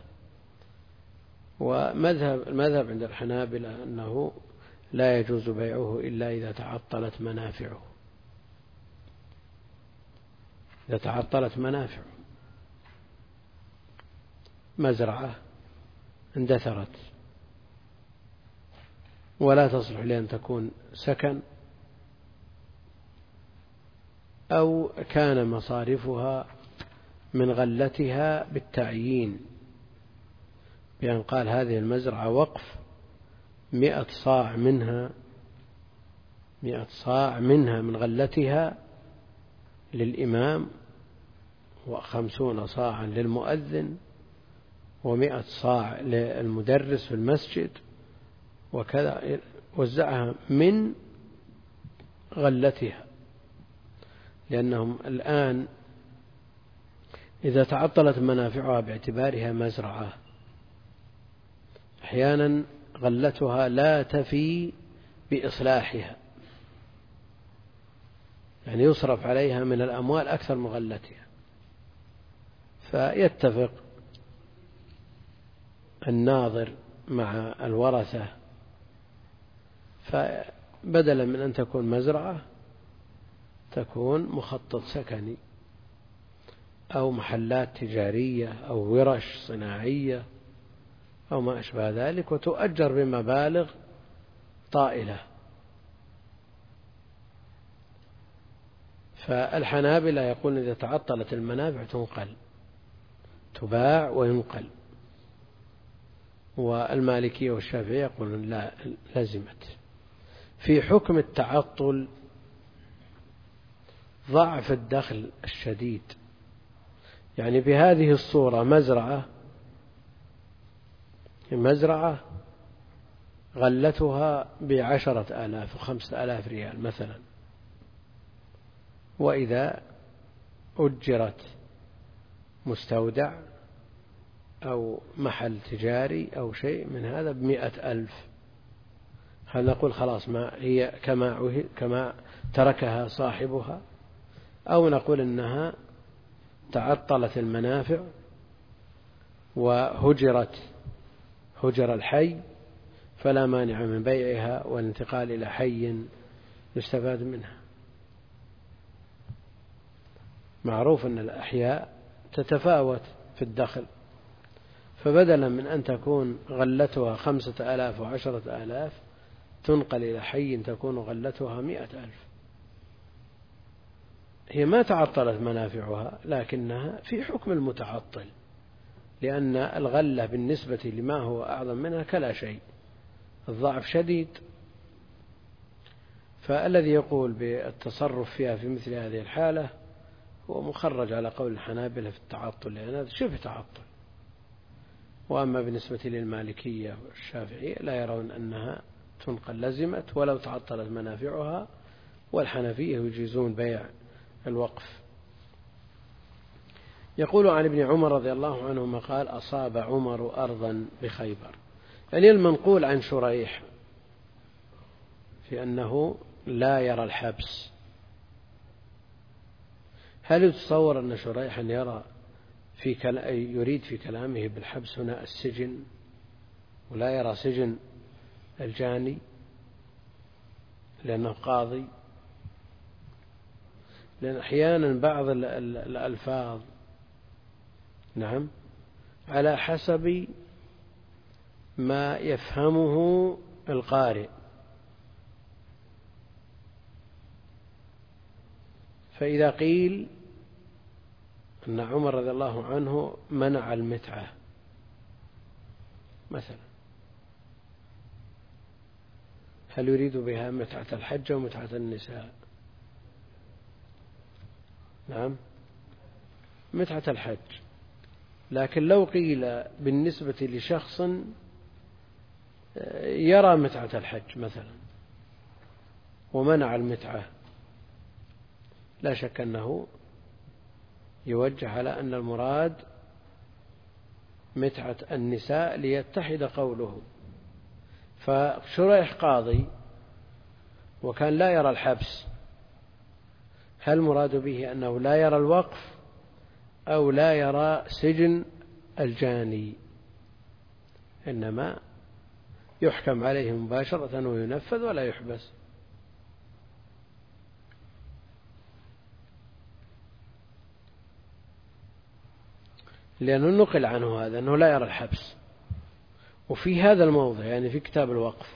المذهب عند الحنابلة أنه لا يجوز بيعه إلا إذا تعطلت منافعه، إذا تعطلت منافعه، مزرعة اندثرت ولا تصلح لأن تكون سكن، أو كان مصارفها من غلتها بالتعيين، بأن قال هذه المزرعة وقف 100 صاع منها، 100 صاع منها من غلتها للإمام، و50 صاعا للمؤذن، و100 صاع للمدرس في المسجد، وكذا، وزعها من غلتها. لأنهم الآن إذا تعطلت منافعها باعتبارها مزرعة أحيانا غلتها لا تفي بإصلاحها، يعني يصرف عليها من الأموال أكثر من غلتها، فيتفق الناظر مع الورثة، فبدلا من أن تكون مزرعة تكون مخطط سكني أو محلات تجارية أو ورش صناعية أو ما أشبه ذلك، وتؤجر بمبالغ طائلة. فالحنابلة يقول إذا تعطلت المنافع تنقل، تباع وينقل، والمالكية والشافعية يقولون لا لزمت. في حكم التعطل ضعف الدخل الشديد، يعني بهذه الصورة مزرعة غلتها ب10,000 و5,000 ريال مثلا، وإذا أجرت مستودع أو محل تجاري أو شيء من هذا ب100,000، هل نقول خلاص ما هي كما تركها صاحبها، أو نقول إنها تعطلت المنافع هجر الحي فلا مانع من بيعها والانتقال إلى حي يستفاد منها. معروف أن الأحياء تتفاوت في الدخل، فبدلا من أن تكون غلتها 5,000 و10,000 تنقل إلى حي تكون غلتها 100,000. هي ما تعطلت منافعها لكنها في حكم المتعطل، لأن الغلة بالنسبة لما هو أعظم منها كلا شيء، الضعف شديد. فالذي يقول بالتصرف فيها في مثل هذه الحالة هو مخرج على قول الحنابلة في التعطل، لأن هذا شبه تعطل. وأما بالنسبة للمالكية والشافعية لا يرون أنها تنقل، لزمت ولو تعطلت منافعها، والحنفية يجيزون بيع الوقف. يقول عن ابن عمر رضي الله عنهما قال أصاب عمر أرضا بخيبر، يعني المنقول عن شريح في أنه لا يرى الحبس. هل يتصور أن شريحا يريد في كلامه بالحبس هنا السجن ولا يرى سجن الجاني لأنه قاضي؟ لأن أحيانا بعض الألفاظ نعم على حسب ما يفهمه القارئ، فإذا قيل أن عمر رضي الله عنه منع المتعة مثلا، هل يريد بها متعة الحج ومتعة النساء؟ نعم متعة الحج. لكن لو قيل بالنسبة لشخص يرى متعة الحج مثلا ومنع المتعة، لا شك أنه يوجه على أن المراد متعة النساء ليتحد قوله. فشريح قاضي وكان لا يرى الحبس، هل المراد به أنه لا يرى الوقف أو لا يرى سجن الجاني؟ إنما يحكم عليه مباشرة وينفذ ولا يحبس. لأنه نقل عنه هذا أنه لا يرى الحبس، وفي هذا الموضع يعني في كتاب الوقف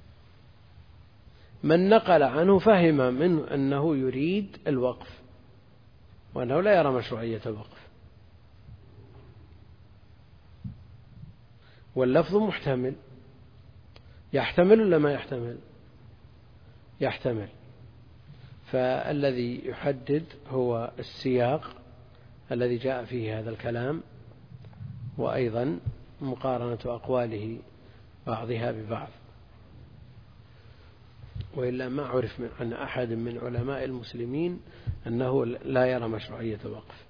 من نقل عنه فهم منه أنه يريد الوقف وأنه لا يرى مشروعية الوقف، واللفظ محتمل، يحتمل ولا ما يحتمل؟ يحتمل. فالذي يحدد هو السياق الذي جاء فيه هذا الكلام، وأيضا مقارنة أقواله بعضها ببعض. وإلا ما عرف عن أحد من علماء المسلمين أنه لا يرى مشروعية الوقف.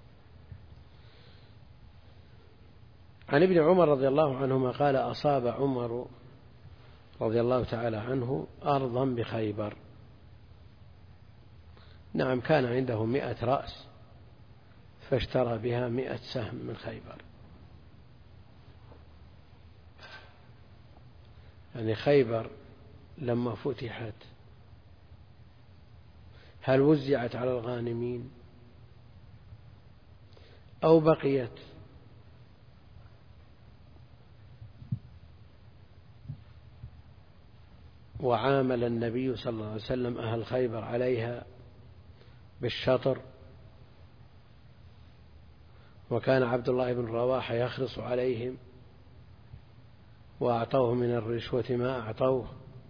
عن ابن عمر رضي الله عنهما قال: أصاب عمر رضي الله تعالى عنه أرضا بخيبر. نعم، كان عنده 100 رأس فاشترى بها 100 سهم من خيبر. يعني خيبر لما فتحت هل وزعت على الغانمين أو بقيت؟ وعامل النبي صلى الله عليه وسلم أهل خيبر عليها بالشطر، وكان عبد الله بن رواحة يخرص عليهم وأعطوه من الرشوة ما أعطوه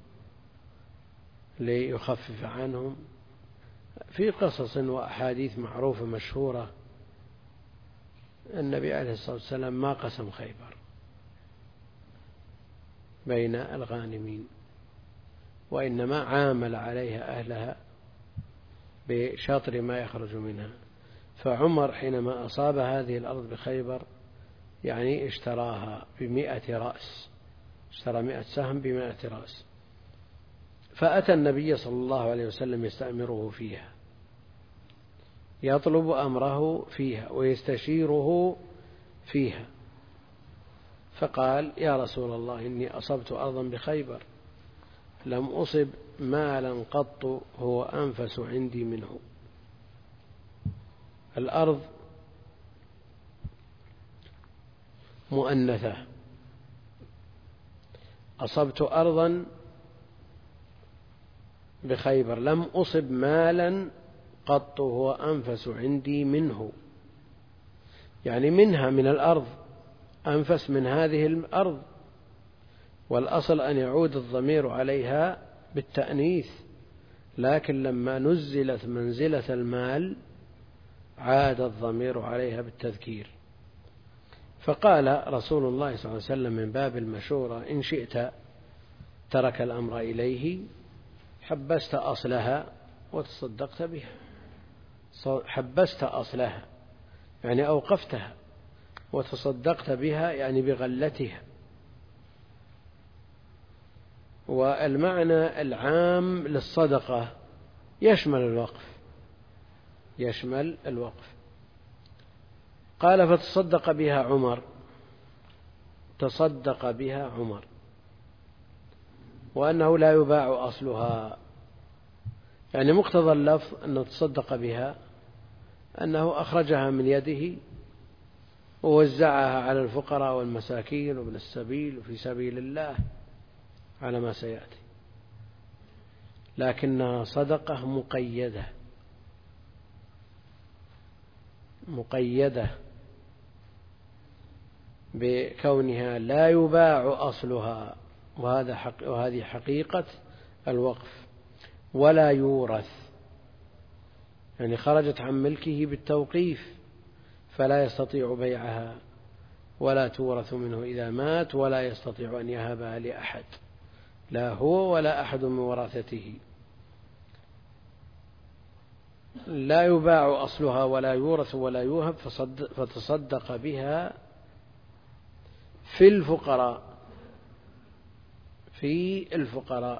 ليخفف عنهم. في قصص وأحاديث معروفة مشهورة النبي عليه الصلاة والسلام ما قسم خيبر بين الغانمين، وإنما عامل عليها أهلها بشطر ما يخرج منها. فعمر حينما أصاب هذه الأرض بخيبر يعني اشتراها ب100 رأس، اشترى 100 سهم ب100 رأس. فأتى النبي صلى الله عليه وسلم يستأمره فيها، يطلب أمره فيها ويستشيره فيها. فقال: يا رسول الله، إني أصبت أرضا بخيبر لم أصب مالا قط هو أنفس عندي منه. الأرض مؤنثة. أصبت أرضا بخيبر لم أصب مالا قط هو أنفس عندي منه، يعني منها من الأرض أنفس من هذه الأرض. والأصل أن يعود الضمير عليها بالتأنيث، لكن لما نزلت منزلة المال عاد الضمير عليها بالتذكير. فقال رسول الله صلى الله عليه وسلم من باب المشورة: إن شئت ترك الأمر إليه، حبست أصلها وتصدقت بها. حبست أصلها يعني أوقفتها، وتصدقت بها يعني بغلتها. والمعنى العام للصدقة يشمل الوقف. قال: فتصدق بها عمر. تصدق بها عمر، وأنه لا يباع أصلها، يعني مقتضى اللفظ أنه تصدق بها أنه أخرجها من يده ووزعها على الفقراء والمساكين وابن السبيل وفي سبيل الله على ما سيأتي، لكنها صدقة مقيدة بكونها لا يباع أصلها، وهذه حقيقة الوقف. ولا يورث، يعني خرجت عن ملكه بالتوقيف فلا يستطيع بيعها، ولا تورث منه إذا مات، ولا يستطيع أن يهبها لأحد، لا هو ولا أحد من ورثته. لا يباع أصلها ولا يورث ولا يوهب. فتصدق بها في الفقراء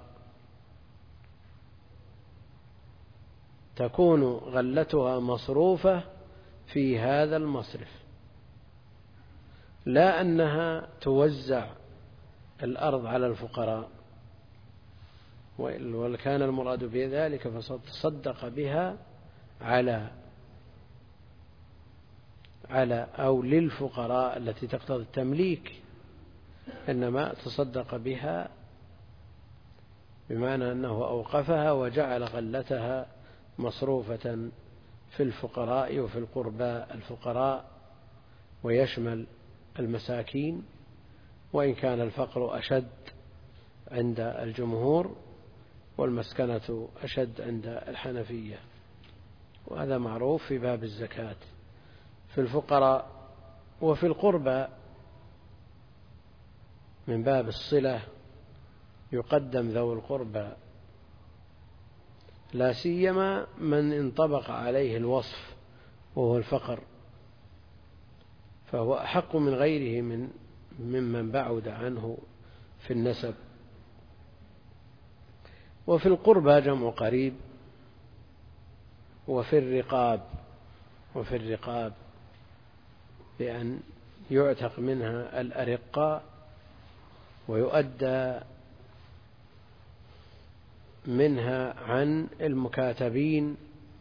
تكون غلتها مصروفة في هذا المصرف، لا أنها توزع الأرض على الفقراء، وكان المراد بذلك فتصدق بها على أو للفقراء التي تقتضي التمليك، إنما تصدق بها بمعنى أنه أوقفها وجعل غلتها مصروفة في الفقراء وفي القربى الفقراء، ويشمل المساكين، وإن كان الفقر أشد عند الجمهور والمسكنة أشد عند الحنفية، وهذا معروف في باب الزكاة. في الفقراء وفي القربى من باب الصلة يقدم ذو القربى لا سيما من انطبق عليه الوصف وهو الفقر، فهو أحق من غيره ممن بعد عنه في النسب. وفي القربى جمع قريب، وفي الرقاب بأن يعتق منها الأرقاء ويؤدى منها عن المكاتبين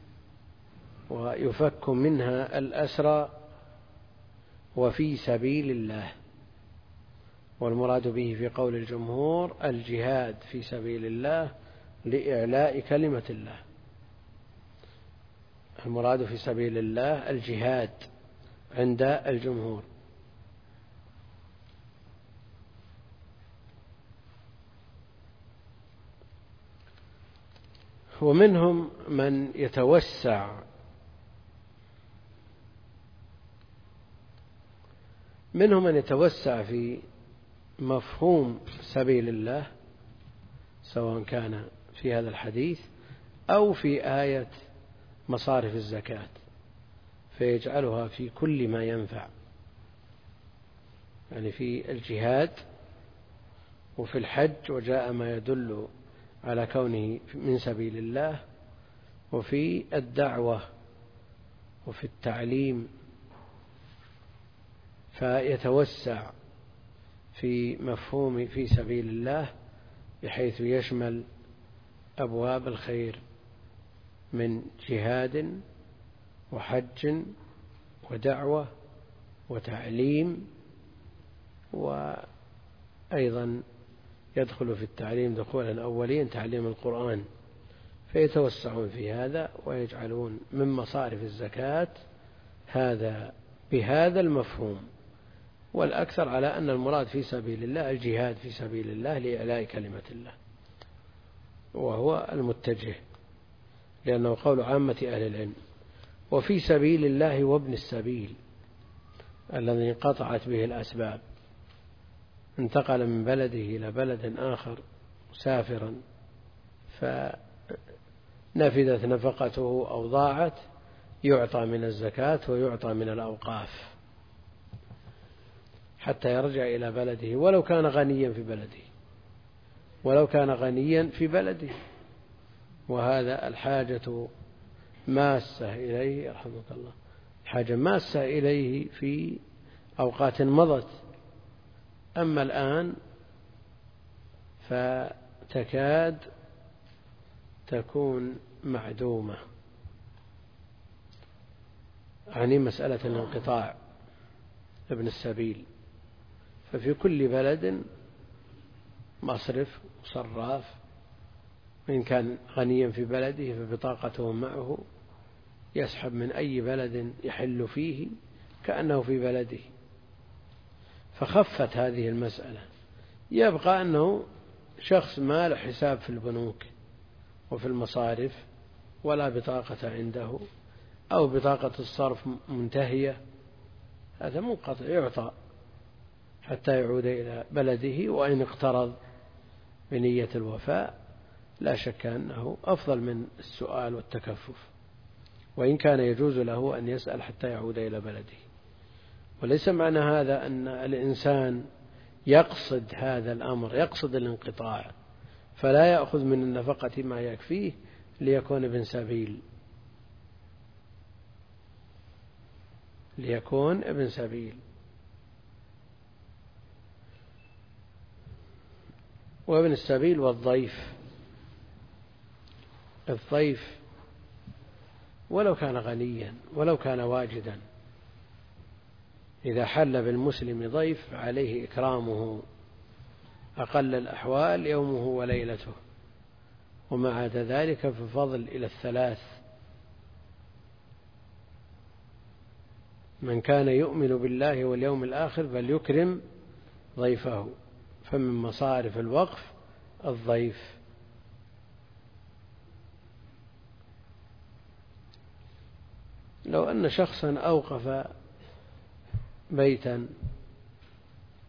ويفك منها الأسرى، وفي سبيل الله. والمراد به في قول الجمهور الجهاد في سبيل الله لإعلاء كلمة الله. المراد في سبيل الله الجهاد عند الجمهور. ومنهم من يتوسع في مفهوم سبيل الله، سواء كان في هذا الحديث أو في آية مصارف الزكاة، فيجعلها في كل ما ينفع، يعني في الجهاد وفي الحج وجاء ما يدل على كونه من سبيل الله، وفي الدعوة وفي التعليم، فيتوسع في مفهوم في سبيل الله بحيث يشمل أبواب الخير من جهاد وحج ودعوة وتعليم، وأيضا يدخل في التعليم دخولا أوليا تعليم القرآن، فيتوسعون في هذا ويجعلون من مصارف الزكاة هذا بهذا المفهوم. والأكثر على أن المراد في سبيل الله الجهاد في سبيل الله لإعلاء كلمة الله، وهو المتجه، لأنه قول عامة أهل العلم. وفي سبيل الله وابن السبيل الذي انقطعت به الأسباب، انتقل من بلده إلى بلد آخر مسافرا فنفذت نفقته أو ضاعت، يعطى من الزكاة ويعطى من الأوقاف حتى يرجع إلى بلده، ولو كان غنيا في بلده، وهذا الحاجة ماسة إليه رحمه الله، حاجة ماسة إليه في أوقات مضت. أما الآن فتكاد تكون معدومة، يعني مسألة الانقطاع ابن السبيل، ففي كل بلد مصرف وصراف، وإن كان غنيا في بلده فبطاقته معه يسحب من أي بلد يحل فيه كأنه في بلده، فخفت هذه المسألة. يبقى أنه شخص ما له حساب في البنوك وفي المصارف ولا بطاقة عنده، أو بطاقة الصرف منتهية، هذا منقطع، يعطى حتى يعود إلى بلده، وإن اقترض بنية الوفاء لا شك أنه أفضل من السؤال والتكفف، وإن كان يجوز له أن يسأل حتى يعود إلى بلده. وليس معنى هذا أن الإنسان يقصد هذا الأمر، يقصد الانقطاع، فلا يأخذ من النفقة ما يكفيه ليكون ابن سبيل. وابن السبيل والضيف، الضيف ولو كان غنيا ولو كان واجدا، إذا حل بالمسلم ضيف عليه إكرامه، أقل الأحوال يومه وليلته، وما عدا ذلك ففضل إلى الثلاث: من كان يؤمن بالله واليوم الآخر فليكرم ضيفه، فمن مصارف الوقف الضيف. لو أن شخصا أوقف بيتا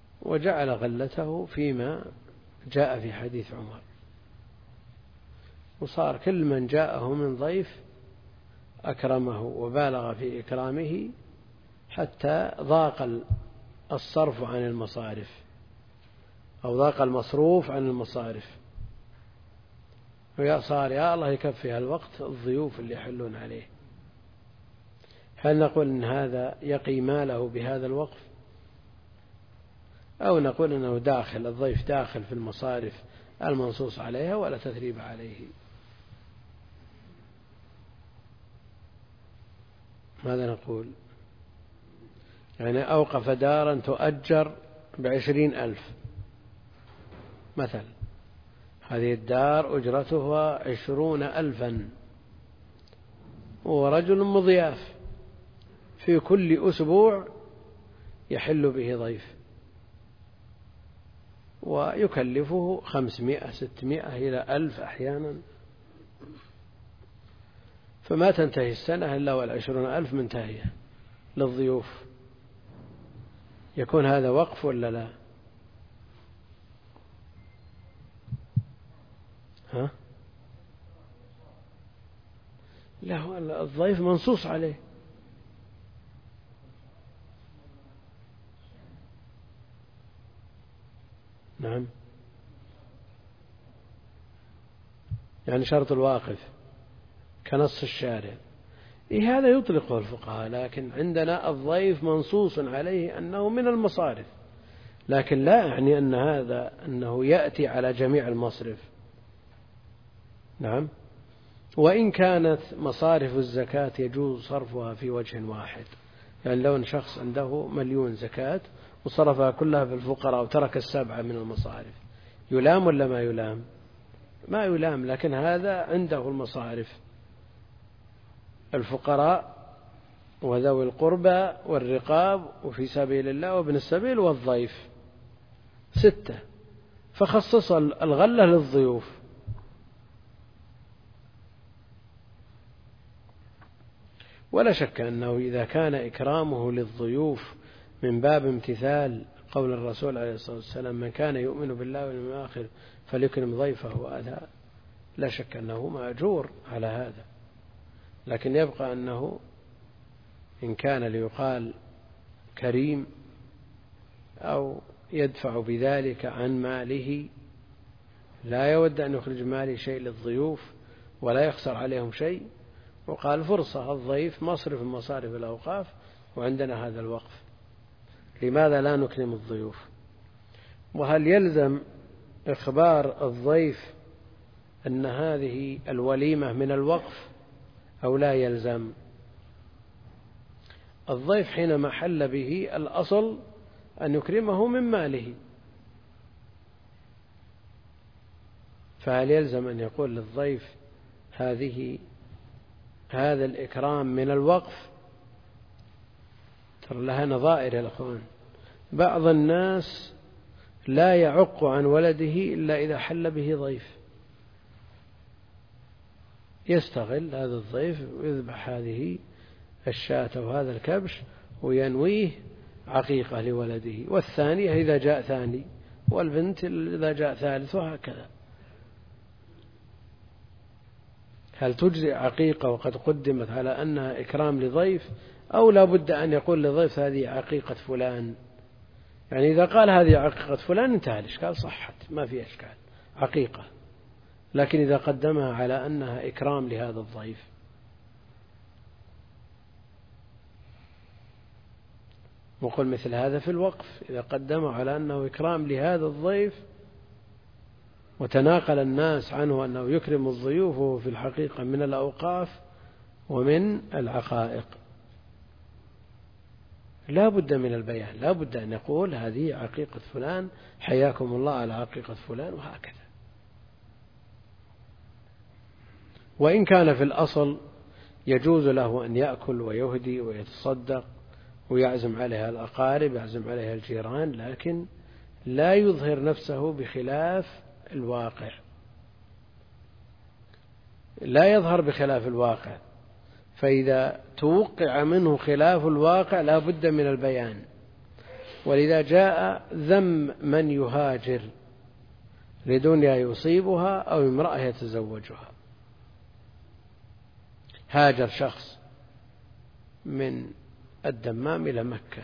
وجعل غلته فيما جاء في حديث عمر، وصار كل من جاءه من ضيف أكرمه وبالغ في إكرامه حتى ضاق الصرف عن المصارف أو ضاق المصروف عن المصارف، وصار يا الله يكفي هالوقت الضيوف اللي يحلون عليه. هل نقول إن هذا يقي ماله بهذا الوقف، أو نقول إنه داخل الضيف داخل في المصارف المنصوص عليها ولا تثريب عليه؟ ماذا نقول؟ يعني أوقف دارا تؤجر ب20,000 مثلا، هذه الدار أجرتها 20,000 ورجل مضياف في كل أسبوع يحل به ضيف ويكلفه 500 600 إلى 1000 أحيانا، فما تنتهي السنة إلا وال20,000 منتهية للضيوف. يكون هذا وقف ولا لا؟ ها؟ لا، الضيف منصوص عليه. نعم، يعني شرط الواقف كنص الشارع، هذا يطلقه الفقهاء، لكن عندنا الضيف منصوص عليه أنه من المصارف، لكن لا يعني أن هذا أنه يأتي على جميع المصرف. نعم، وإن كانت مصارف الزكاة يجوز صرفها في وجه واحد، يعني لو أن شخص عنده 1,000,000 زكاة وصرفها كلها في الفقراء وترك 7 من المصارف، يلام ولا ما يلام؟ ما يلام، لكن هذا عنده المصارف الفقراء وذوي القربى والرقاب وفي سبيل الله وابن السبيل والضيف 6، فخصص الغلة للضيوف. ولا شك أنه إذا كان إكرامه للضيوف من باب امتثال قول الرسول عليه الصلاة والسلام: من كان يؤمن بالله واليوم الآخر فليكرم ضيفه، وهذا لا شك أنه مأجور على هذا، لكن يبقى أنه إن كان ليقال كريم أو يدفع بذلك عن ماله، لا يود أن يخرج ماله شيء للضيوف ولا يخسر عليهم شيء، وقال فرصة الضيف مصرف من مصارف الأوقاف وعندنا هذا الوقف، لماذا لا نكرم الضيوف؟ وهل يلزم إخبار الضيف أن هذه الوليمة من الوقف أو لا يلزم؟ الضيف حينما حل به الأصل أن يكرمه من ماله، فهل يلزم أن يقول للضيف هذا الإكرام من الوقف؟ ترى لها نظائر يا الأخوان. بعض الناس لا يعق عن ولده إلا إذا حل به ضيف، يستغل هذا الضيف ويذبح هذه الشاة وهذا الكبش وينويه عقيقة لولده، والثانية إذا جاء ثاني، والبنت إذا جاء ثالث، وهكذا. هل تجزئ عقيقة وقد قدمت على أنها إكرام لضيف، أو لا بد أن يقول لضيف هذه عقيقة فلان؟ يعني إذا قال هذه عقيقة فلان انتهى الإشكال، صحت ما في إشكال، عقيقة. لكن إذا قدمها على أنها إكرام لهذا الضيف، وقل مثل هذا في الوقف، إذا قدمه على أنه إكرام لهذا الضيف وتناقل الناس عنه أنه يكرم الضيوف، وهو في الحقيقة من الأوقاف ومن العقائق، لا بد من البيان، لا بد أن يقول هذه عقيقة فلان، حياكم الله على عقيقة فلان، وهكذا. وإن كان في الأصل يجوز له أن يأكل ويهدي ويتصدق ويعزم عليها الأقارب، يعزم عليها الجيران، لكن لا يظهر نفسه بخلاف الواقع، لا يظهر بخلاف الواقع، فإذا توقع منه خلاف الواقع لا بد من البيان. ولذا جاء ذم من يهاجر لدنيا يصيبها أو امرأة يتزوجها، هاجر شخص من الدمام إلى مكة،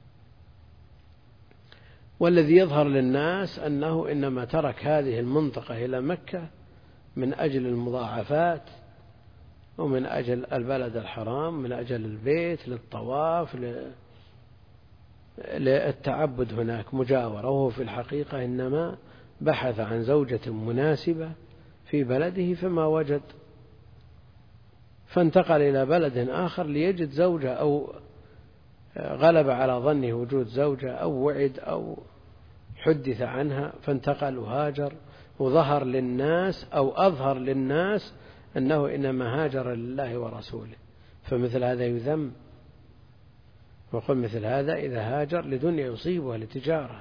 والذي يظهر للناس أنه إنما ترك هذه المنطقة إلى مكة من أجل المضاعفات ومن أجل البلد الحرام، من أجل البيت للطواف للتعبد هناك مجاورة، وهو في الحقيقة إنما بحث عن زوجة مناسبة في بلده فما وجد، فانتقل إلى بلد آخر ليجد زوجة، أو غلب على ظنه وجود زوجة، أو وعد أو حدث عنها فانتقل وهاجر، وظهر للناس أو أظهر للناس أنه إنما هاجر لله ورسوله، فمثل هذا يذم. وقل مثل هذا إذا هاجر لدنيا يصيبها لتجارة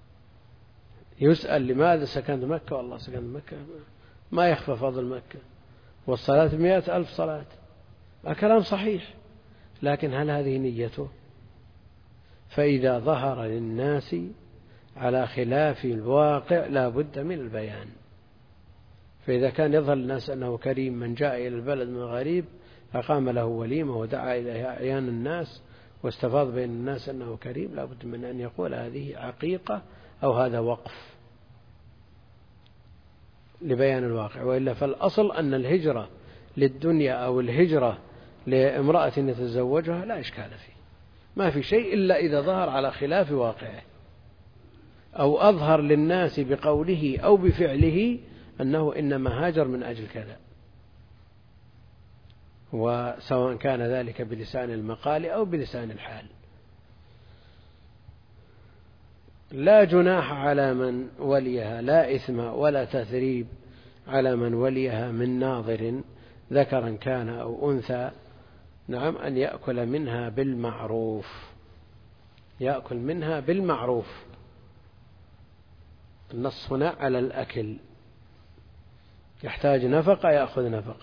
يسأل لماذا سكنت مكة، والله سكنت مكة ما يخفى فضل مكة، والصلاة 100,000 صلاة، الكلام صحيح، لكن هل هذه نيته؟ فإذا ظهر للناس على خلاف الواقع لا بد من البيان. فإذا كان يظهر للناس أنه كريم من جاء إلى البلد من غريب أقام له وليمة ودعا إلى أعيان الناس واستفاض بين الناس أنه كريم، لا بد من أن يقول هذه عقيقة أو هذا وقف لبيان الواقع، وإلا فالأصل أن الهجرة للدنيا أو الهجرة لامرأة يتزوجها لا إشكال فيه، ما في شيء إلا إذا ظهر على خلاف واقعه أو أظهر للناس بقوله أو بفعله أنه إنما هاجر من أجل كذا، وسواء كان ذلك بلسان المقال أو بلسان الحال. لا جناح على من وليها، لا إثم ولا تثريب على من وليها من ناظر ذكرا كان أو أنثى، نعم، أن يأكل منها بالمعروف، يأكل منها بالمعروف. النص هنا على الأكل، يحتاج نفقة يأخذ نفقة،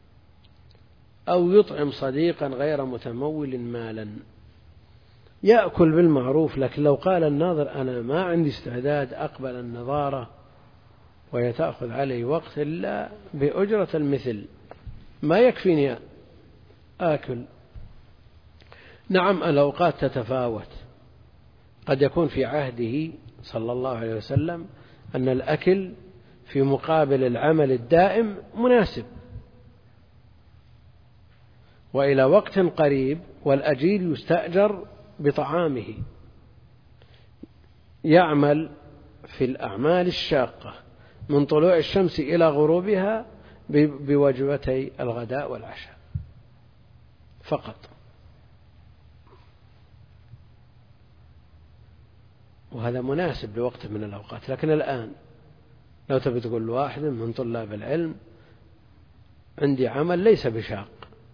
أو يطعم صديقا غير متمول مالا، يأكل بالمعروف. لكن لو قال الناظر أنا ما عندي استعداد أقبل النظارة ويتأخذ عليه وقت إلا بأجرة المثل، ما يكفيني آكل. نعم الأوقات تتفاوت، قد يكون في عهده صلى الله عليه وسلم أن الأكل في مقابل العمل الدائم مناسب، وإلى وقت قريب والأجير يستأجر بطعامه، يعمل في الأعمال الشاقة من طلوع الشمس إلى غروبها بوجبتي الغداء والعشاء فقط. وهذا مناسب لوقت من الأوقات. لكن الآن لو تبي تقول لواحد من طلاب العلم عندي عمل ليس بشاق،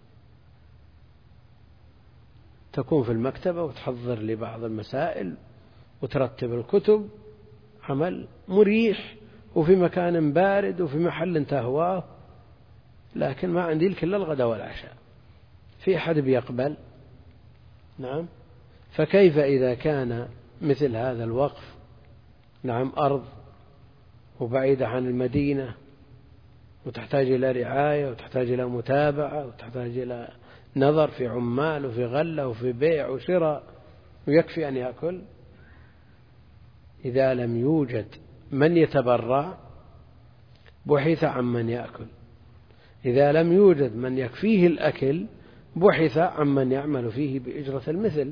تكون في المكتبة وتحضر لبعض المسائل وترتب الكتب، عمل مريح وفي مكان بارد وفي محل تهواه، لكن ما عندي لك إلا الغداء والعشاء، في أحد بيقبل؟ نعم. فكيف إذا كان مثل هذا الوقف، نعم، أرض وبعيدة عن المدينة وتحتاج إلى رعاية وتحتاج إلى متابعة وتحتاج إلى نظر في عمال وفي غلة وفي بيع وشراء، ويكفي أن يأكل؟ إذا لم يوجد من يتبرع بحث عن من يأكل، إذا لم يوجد من يكفيه الأكل بحث عن من يعمل فيه بإجرة المثل.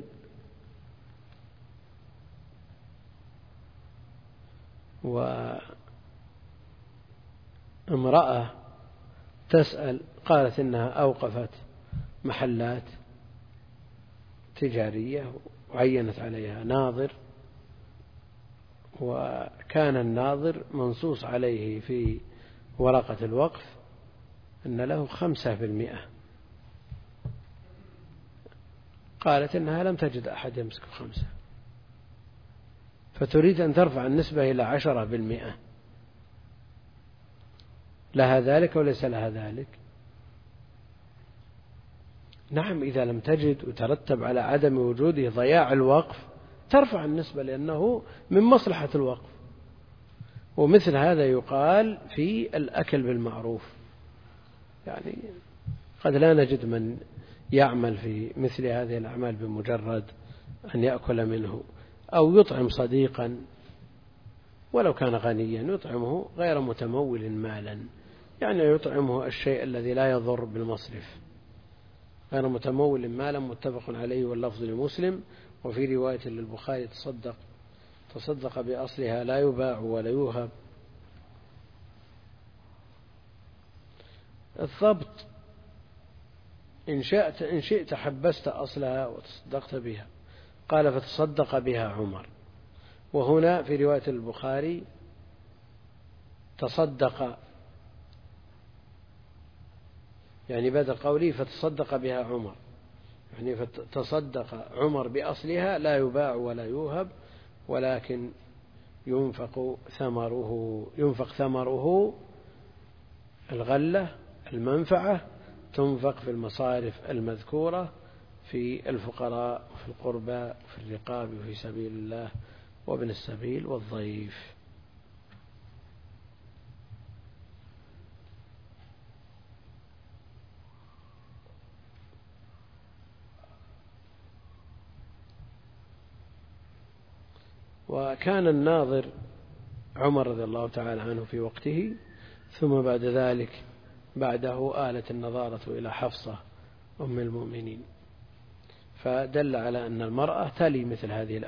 وامرأة تسأل قالت إنها أوقفت محلات تجارية وعينت عليها ناظر، وكان الناظر منصوص عليه في ورقة الوقف أن له 5%. قالت إنها لم تجد أحد يمسك 5، فتريد أن ترفع النسبة إلى 10%. لها ذلك وليس لها ذلك؟ نعم، إذا لم تجد وترتب على عدم وجوده ضياع الوقف ترفع النسبة لأنه من مصلحة الوقف. ومثل هذا يقال في الأكل بالمعروف، يعني قد لا نجد من يعمل في مثل هذه الأعمال بمجرد أن يأكل منه، أو يطعم صديقا ولو كان غنيا يطعمه غير متمول مالا، يعني يطعمه الشيء الذي لا يضر بالمصرف، غير متمول مالا. متفق عليه واللفظ لمسلم. وفي رواية للبخاري تصدق بأصلها لا يباع ولا يوهب. الضبط إن شئت حبست أصلها وتصدقت بها. قال فتصدق بها عمر. وهنا في رواية البخاري تصدق، يعني بدل قوله فتصدق بها عمر، يعني فتصدق عمر بأصلها لا يباع ولا يوهب، ولكن ينفق ثمره الغلة المنفعة تنفق في المصارف المذكورة في الفقراء وفي القربى وفي الرقاب وفي سبيل الله وابن السبيل والضيف. وكان الناظر عمر رضي الله تعالى عنه في وقته، ثم بعد ذلك بعده آلت النظارة إلى حفصة أم المؤمنين، فدل على أن المرأة تلي مثل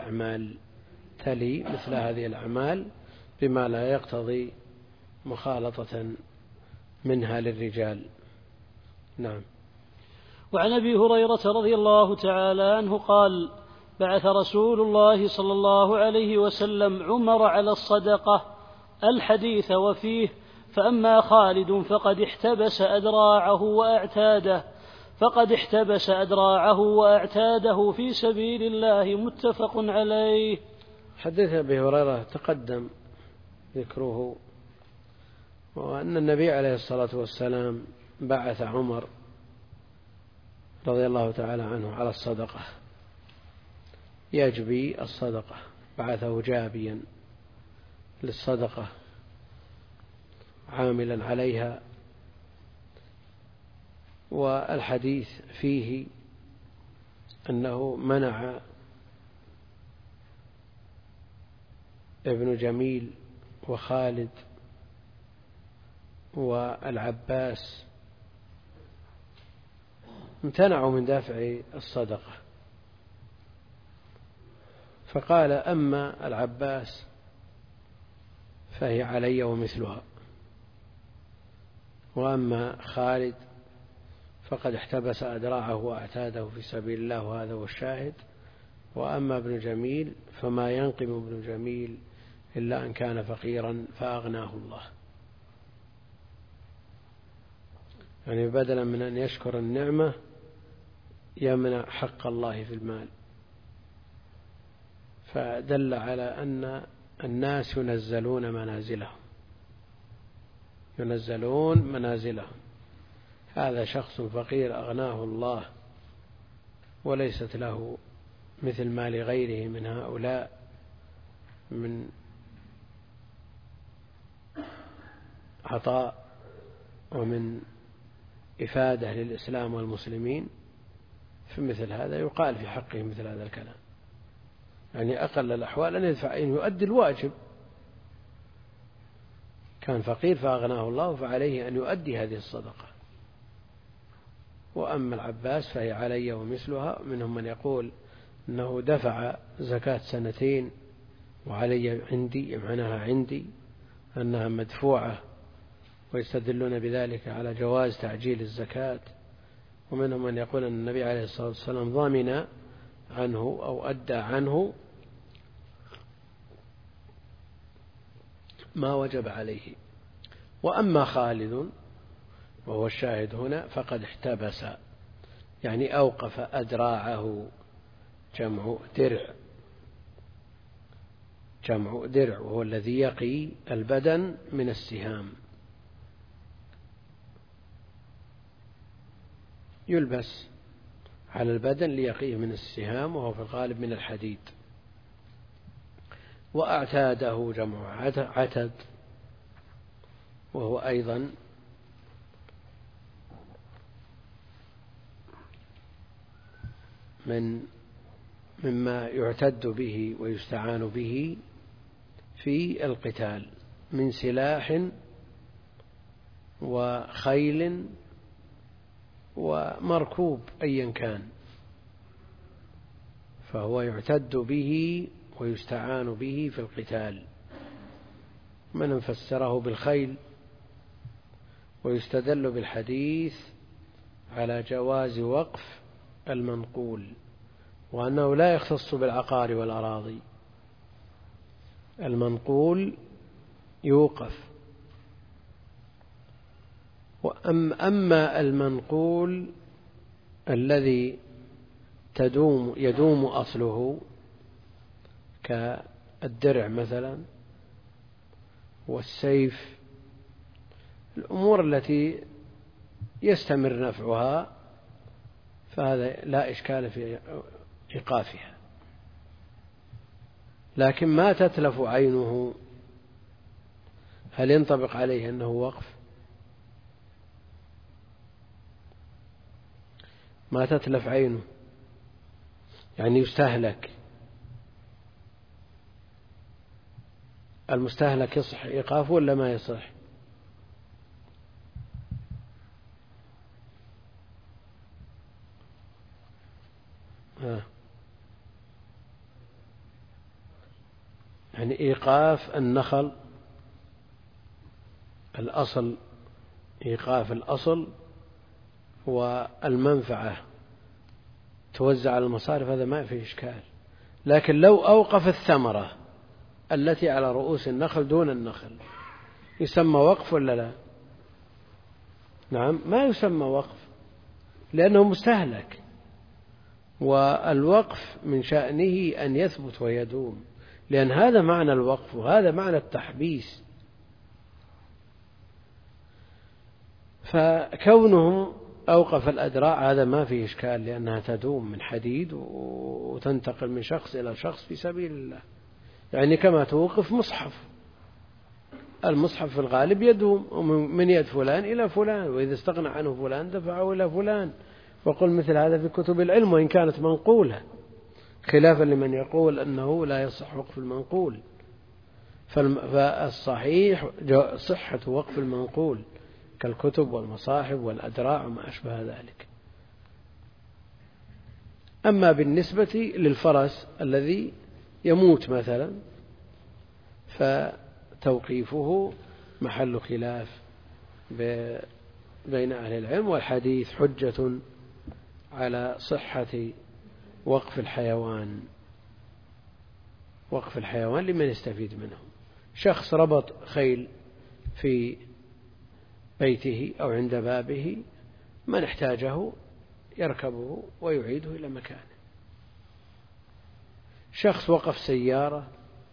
هذه الأعمال بما لا يقتضي مخالطة منها للرجال. نعم. وعن أبي هريرة رضي الله تعالى عنه قال: بعث رسول الله صلى الله عليه وسلم عمر على الصدقة الحديث وفيه: فأما خالد فقد احتبس أدراعه وأعتاده في سبيل الله. متفق عليه. حديث أبي هريرة تقدم ذكره، وأن النبي عليه الصلاة والسلام بعث عمر رضي الله تعالى عنه على الصدقة، يجبي الصدقة، بعثه جابيا للصدقة عاملا عليها. والحديث فيه أنه منع ابن جميل وخالد والعباس، امتنعوا من دافع الصدقة، فقال: أما العباس فهي علي ومثلها، وأما خالد فقد احتبس أدراعه وأعتاده في سبيل الله، وهذا هو الشاهد. وأما ابن جميل فما ينقم ابن جميل إلا أن كان فقيرا فأغناه الله، يعني بدلا من أن يشكر النعمة يمنع حق الله في المال. فدل على أن الناس ينزلون منازلهم. هذا شخص فقير أغناه الله، وليست له مثل ما لغيره من هؤلاء من عطاء ومن إفادة للإسلام والمسلمين. في مثل هذا يقال في حقه مثل هذا الكلام، يعني أقل الأحوال أن يدفع، إن يؤدي الواجب. كان فقير فأغناه الله، فعليه أن يؤدي هذه الصدقة. وأما العباس فهي علي ومثلها. منهم من يقول أنه دفع زكاة 2 وعلي عندي، معناها عندي أنها مدفوعة، ويستدلون بذلك على جواز تعجيل الزكاة. ومنهم من يقول أن النبي عليه الصلاة والسلام ضامن عنه أو أدى عنه ما وجب عليه. وأما خالد وهو الشاهد هنا فقد احتبس، يعني أوقف أدراعه، جمع درع، وهو الذي يقي البدن من السهام، يلبس على البدن ليقيه من السهام، وهو في الغالب من الحديد. وأعتاده جمع عتد، وهو أيضا مما يعتد به ويستعان به في القتال من سلاح وخيل ومركوب أيا كان، فهو يعتد به ويستعان به في القتال. من فسره بالخيل، ويستدل بالحديث على جواز وقف المنقول، وأنه لا يختص بالعقار والأراضي، المنقول يوقف. أما المنقول الذي يدوم أصله كالدرع مثلا والسيف، الأمور التي يستمر نفعها، فهذا لا إشكال في إيقافها. لكن ما تتلف عينه، هل ينطبق عليه أنه وقف؟ ما تتلف عينه يعني يستهلك، المستهلك يصح إيقافه ولا ما يصح؟ يعني إيقاف النخل، الأصل، إيقاف الأصل والمنفعة توزع على المصارف، هذا ما فيه إشكال. لكن لو أوقف الثمرة التي على رؤوس النخل دون النخل، يسمى وقف ولا لا؟ نعم، ما يسمى وقف لأنه مستهلك، والوقف من شأنه أن يثبت ويدوم، لأن هذا معنى الوقف وهذا معنى التحبيس. فكونه أوقف الأدراع هذا ما فيه إشكال، لأنها تدوم من حديد وتنتقل من شخص إلى شخص في سبيل الله، يعني كما توقف مصحف، المصحف في الغالب يدوم من يد فلان إلى فلان، وإذا استغنى عنه فلان دفعه إلى فلان، وقل مثل هذا في كتب العلم وإن كانت منقولة، خلافا لمن يقول أنه لا يصح وقف المنقول. فالصحيح صحة وقف المنقول كالكتب والمصاحف والأدراع وما أشبه ذلك. أما بالنسبة للفرس الذي يموت مثلا، فتوقيفه محل خلاف بين أهل العلم، والحديث حجة على صحة وقف الحيوان. وقف الحيوان لمن يستفيد منه، شخص ربط خيل في بيته أو عند بابه، من احتاجه يركبه ويعيده إلى مكانه. شخص وقف سيارة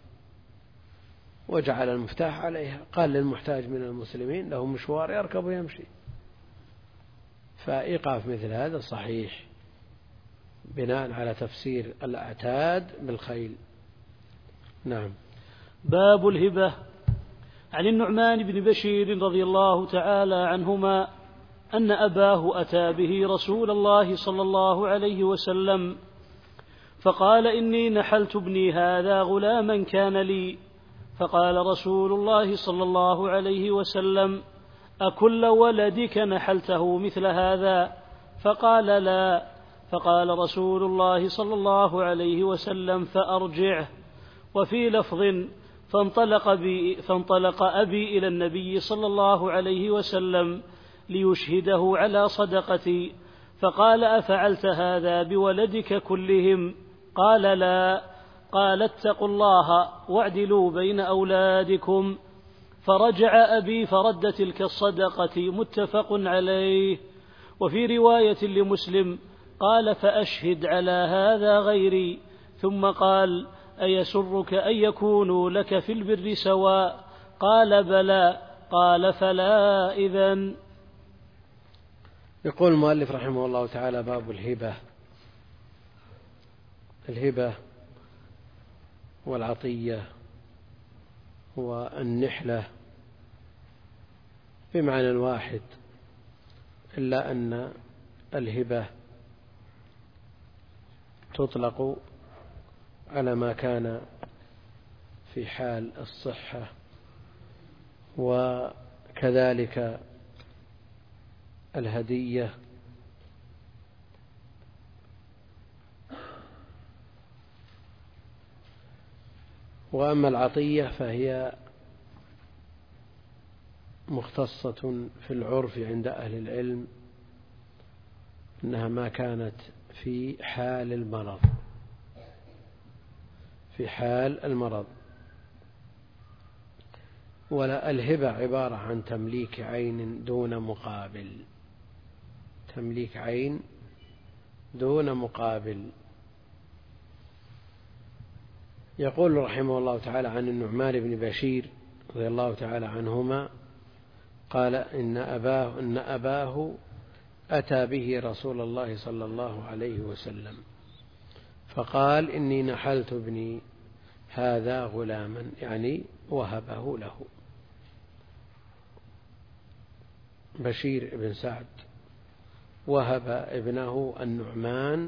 وجعل المفتاح عليها، قال للمحتاج من المسلمين له مشوار يركب ويمشي، فإيقاف مثل هذا صحيح بناء على تفسير الأعتاد بالخيل. نعم. باب الهبة. عن النعمان بن بشير رضي الله تعالى عنهما أن أباه أتى به رسول الله صلى الله عليه وسلم فقال: إني نحلت ابني هذا غلاما كان لي. فقال رسول الله صلى الله عليه وسلم: أكل ولدك نحلته مثل هذا؟ فقال: لا. فقال رسول الله صلى الله عليه وسلم: فأرجعه. وفي لفظ: فانطلق أبي إلى النبي صلى الله عليه وسلم ليشهده على صدقتي، فقال: أفعلت هذا بولدك كلهم؟ قال: لا. قال: اتقوا الله واعدلوا بين أولادكم. فرجع أبي فرد تلك الصدقة، متفق عليه. وفي رواية لمسلم قال: فأشهد على هذا غيري. ثم قال: أيسرك أن يكونوا لك في البر سواء؟ قال: بلى. قال: فلا إذن. يقول المؤلف رحمه الله تعالى: باب الهبة. الهبة والعطية والنحلة بمعنى واحد، إلا أن الهبة تطلق على ما كان في حال الصحة، وكذلك الهدية وأما العطية فهي مختصة في العرف عند أهل العلم أنها ما كانت في حال المرض، في حال المرض. ولا الهبة عبارة عن تمليك عين دون مقابل، تمليك عين دون مقابل. يقول رحمه الله تعالى عن النعمان بن بشير رضي الله تعالى عنهما قال إن أباه أتى به رسول الله صلى الله عليه وسلم فقال إني نحلت ابني هذا غلاما، يعني وهبه له. بشير بن سعد وهب ابنه النعمان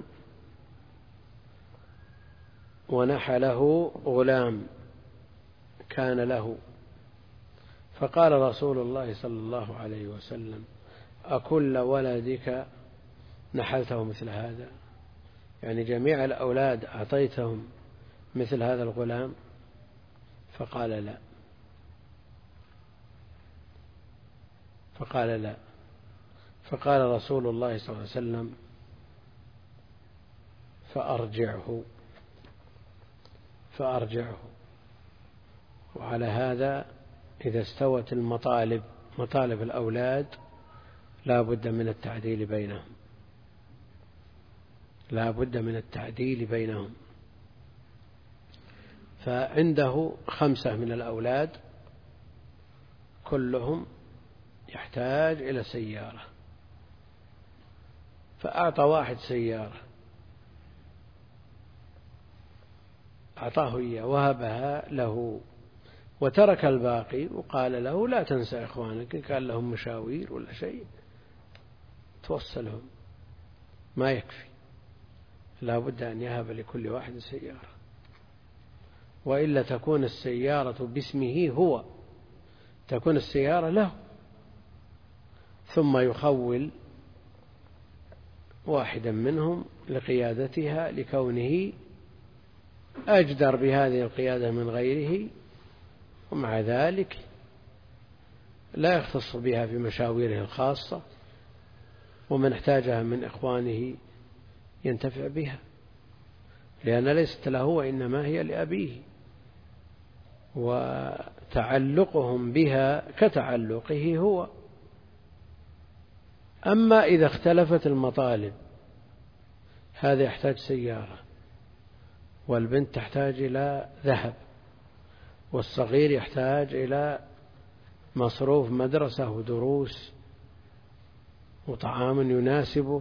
ونحله غلام كان له، فقال رسول الله صلى الله عليه وسلم أكل ولدك نحلته مثل هذا، يعني جميع الأولاد أعطيتهم مثل هذا الغلام؟ فقال لا، فقال لا. فقال رسول الله صلى الله عليه وسلم فأرجعه. وعلى هذا إذا استوت المطالب، مطالب الأولاد، لا بد من التعديل بينهم، لا بد من التعديل بينهم. فعنده 5 من الأولاد كلهم يحتاج إلى سيارة، فأعطى واحد سيارة، أعطاه إياه وهبها له، وترك الباقي وقال له لا تنسى إخوانك، كان لهم مشاوير ولا شيء توصلهم، ما يكفي، لا بد أن يهب لكل واحد سيارة، وإلا تكون السيارة باسمه هو، تكون السيارة له، ثم يخول واحدا منهم لقيادتها لكونه أجدر بهذه القيادة من غيره، ومع ذلك لا يختص بها في مشاويره الخاصة، ومن احتاجها من إخوانه ينتفع بها، لأن ليست له وإنما هي لأبيه، وتعلقهم بها كتعلقه هو. أما إذا اختلفت المطالب، هذا يحتاج سيارة، والبنت تحتاج إلى ذهب، والصغير يحتاج إلى مصروف مدرسة ودروس وطعام يناسبه،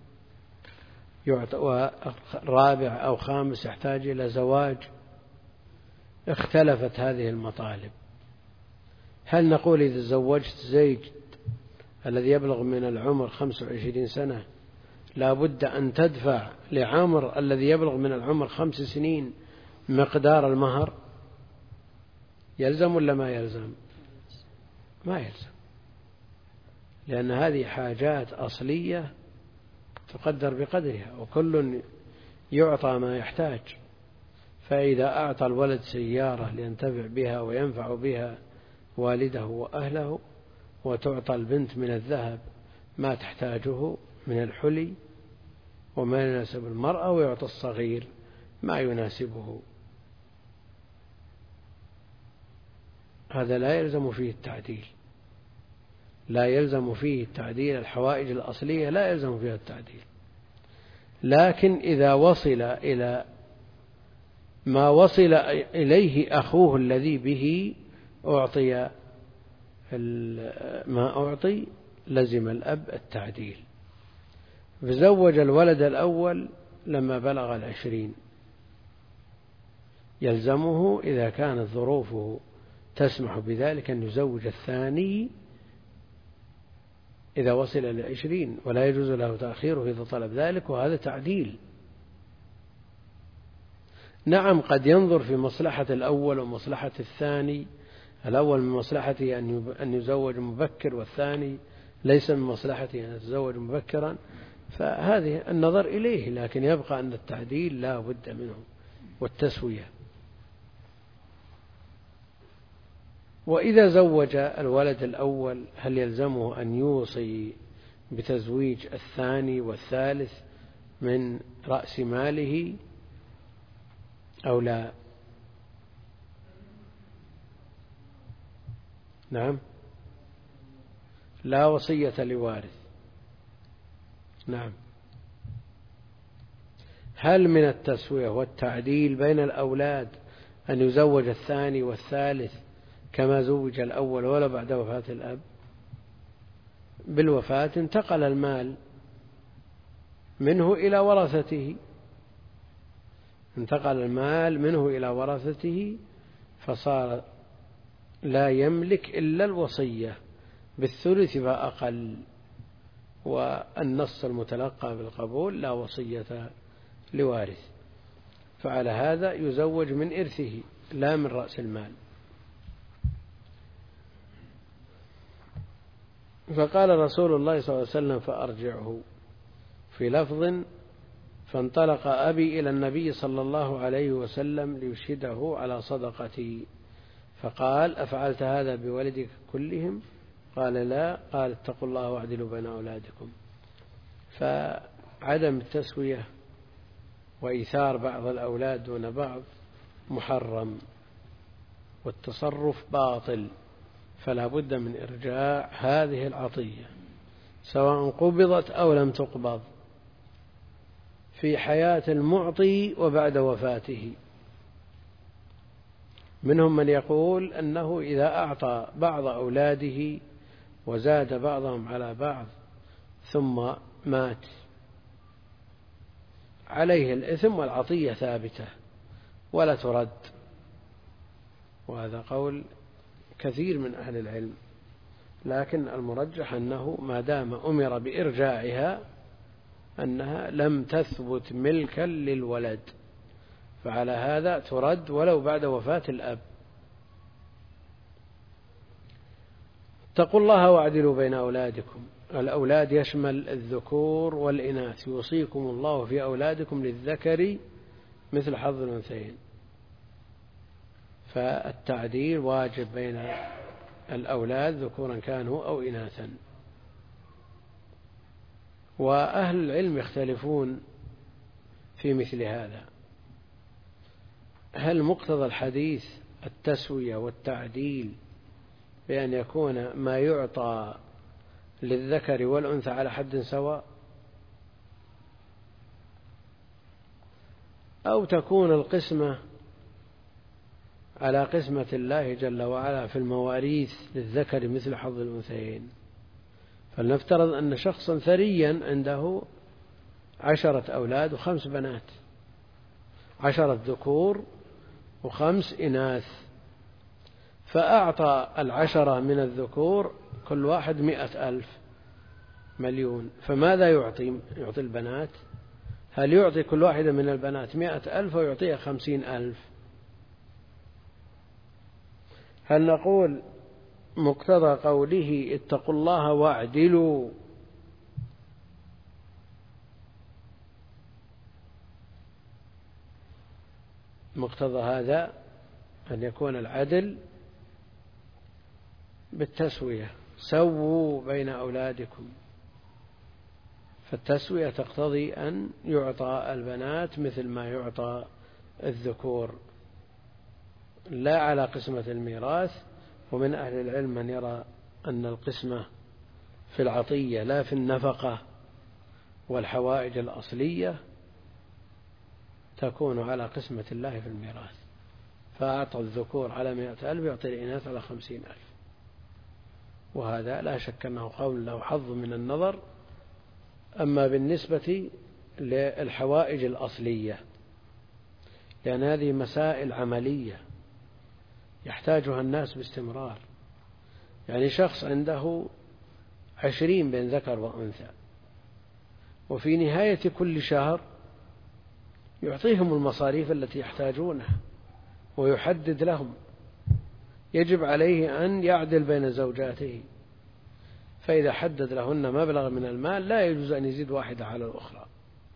ورابع أو خامس يحتاج إلى زواج. اختلفت هذه المطالب، هل نقول إذا زوجت زيد الذي يبلغ من العمر 25 سنة لا بد أن تدفع لعمر الذي يبلغ من العمر 5 سنين مقدار المهر؟ يلزم ولا ما يلزم؟ ما يلزم، لأن هذه حاجات أصلية تقدر بقدرها، وكل يعطى ما يحتاج. فإذا أعطى الولد سيارة لينتفع بها وينفع بها والده وأهله، وتعطى البنت من الذهب ما تحتاجه من الحلي وما يناسب المرأة، ويعطى الصغير ما يناسبه، هذا لا يلزم فيه التعديل، لا يلزم فيه التعديل. الحوائج الأصلية لا يلزم فيها التعديل، لكن إذا وصل إلى ما وصل إليه أخوه الذي به أعطي ما أعطي لزم الأب التعديل. فزوج الولد الأول لما بلغ 20، يلزمه إذا كانت ظروفه تسمح بذلك أن يزوج الثاني إذا وصل إلى 20، ولا يجوز له تأخيره إذا طلب ذلك، وهذا تعديل. نعم قد ينظر في مصلحة الأول ومصلحة الثاني، الأول من مصلحته أن يزوج مبكر، والثاني ليس من مصلحته أن يتزوج مبكرا، فهذه النظر إليه، لكن يبقى أن التعديل لا بد منه والتسوية. وإذا زوج الولد الأول هل يلزمه أن يوصي بتزويج الثاني والثالث من رأس ماله أو لا؟ نعم، لا وصية لوارث. نعم. هل من التسوية والتعديل بين الأولاد أن يزوج الثاني والثالث كما زوج الأول ولا بعد وفاة الأب؟ بالوفاة انتقل المال منه إلى ورثته، انتقل المال منه إلى ورثته، فصار لا يملك إلا الوصية بالثلث فأقل، والنص المتلقى بالقبول لا وصية لوارث، فعلى هذا يزوج من إرثه لا من رأس المال. فقال رسول الله صلى الله عليه وسلم فأرجعه، في لفظ فانطلق أبي إلى النبي صلى الله عليه وسلم ليشهده على صدقتي، فقال أفعلت هذا بولدك كلهم؟ قال لا. قال اتقوا الله واعدلوا بين أولادكم. فعدم التسوية وإيثار بعض الأولاد دون بعض محرم، والتصرف باطل، فلا بد من إرجاع هذه العطية سواء قبضت أو لم تقبض في حياة المعطي وبعد وفاته. منهم من يقول أنه إذا أعطى بعض أولاده وزاد بعضهم على بعض ثم مات عليه الإثم والعطية ثابتة ولا ترد، وهذا قول كثير من أهل العلم، لكن المرجح أنه ما دام أمر بإرجاعها أنها لم تثبت ملكا للولد، فعلى هذا ترد ولو بعد وفاة الأب. اتقوا الله واعدلوا بين أولادكم. الأولاد يشمل الذكور والإناث، يوصيكم الله في أولادكم للذكر مثل حظ الأنثيين، فالتعديل واجب بين الأولاد ذكورا كانوا أو إناثا. وأهل العلم يختلفون في مثل هذا، هل مقتضى الحديث التسوية والتعديل بأن يكون ما يعطى للذكر والأنثى على حد سواء، أو تكون القسمة على قسمة الله جل وعلا في المواريث للذكر مثل حظ الأنثيين؟ فلنفترض أن شخصا ثريا عنده 10 أولاد و5 بنات، 10 ذكور و5 إناث، فأعطى 10 من الذكور كل واحد 100,000 مليون، فماذا يعطي البنات؟ هل يعطي كل واحدة من البنات 100,000 ويعطيها 50,000؟ هل نقول مقتضى قوله اتقوا الله واعدلوا مقتضى هذا أن يكون العدل بالتسوية، سووا بين أولادكم، فالتسوية تقتضي أن يعطى البنات مثل ما يعطى الذكور لا على قسمة الميراث. ومن أهل العلم من يرى أن القسمة في العطية لا في النفقة والحوائج الأصلية تكون على قسمة الله في الميراث، فأعطى الذكور على 100,000 يعطي الإناث على 50,000، وهذا لا شك أنه قول له حظ من النظر. أما بالنسبة للحوائج الأصلية، لأن هذه مسائل عملية يحتاجها الناس باستمرار، يعني شخص عنده 20 بين ذكر وأنثى، وفي نهاية كل شهر يعطيهم المصاريف التي يحتاجونها ويحدد لهم، يجب عليه أن يعدل بين زوجاته، فإذا حدد لهن مبلغ من المال لا يجوز أن يزيد واحدة على الأخرى.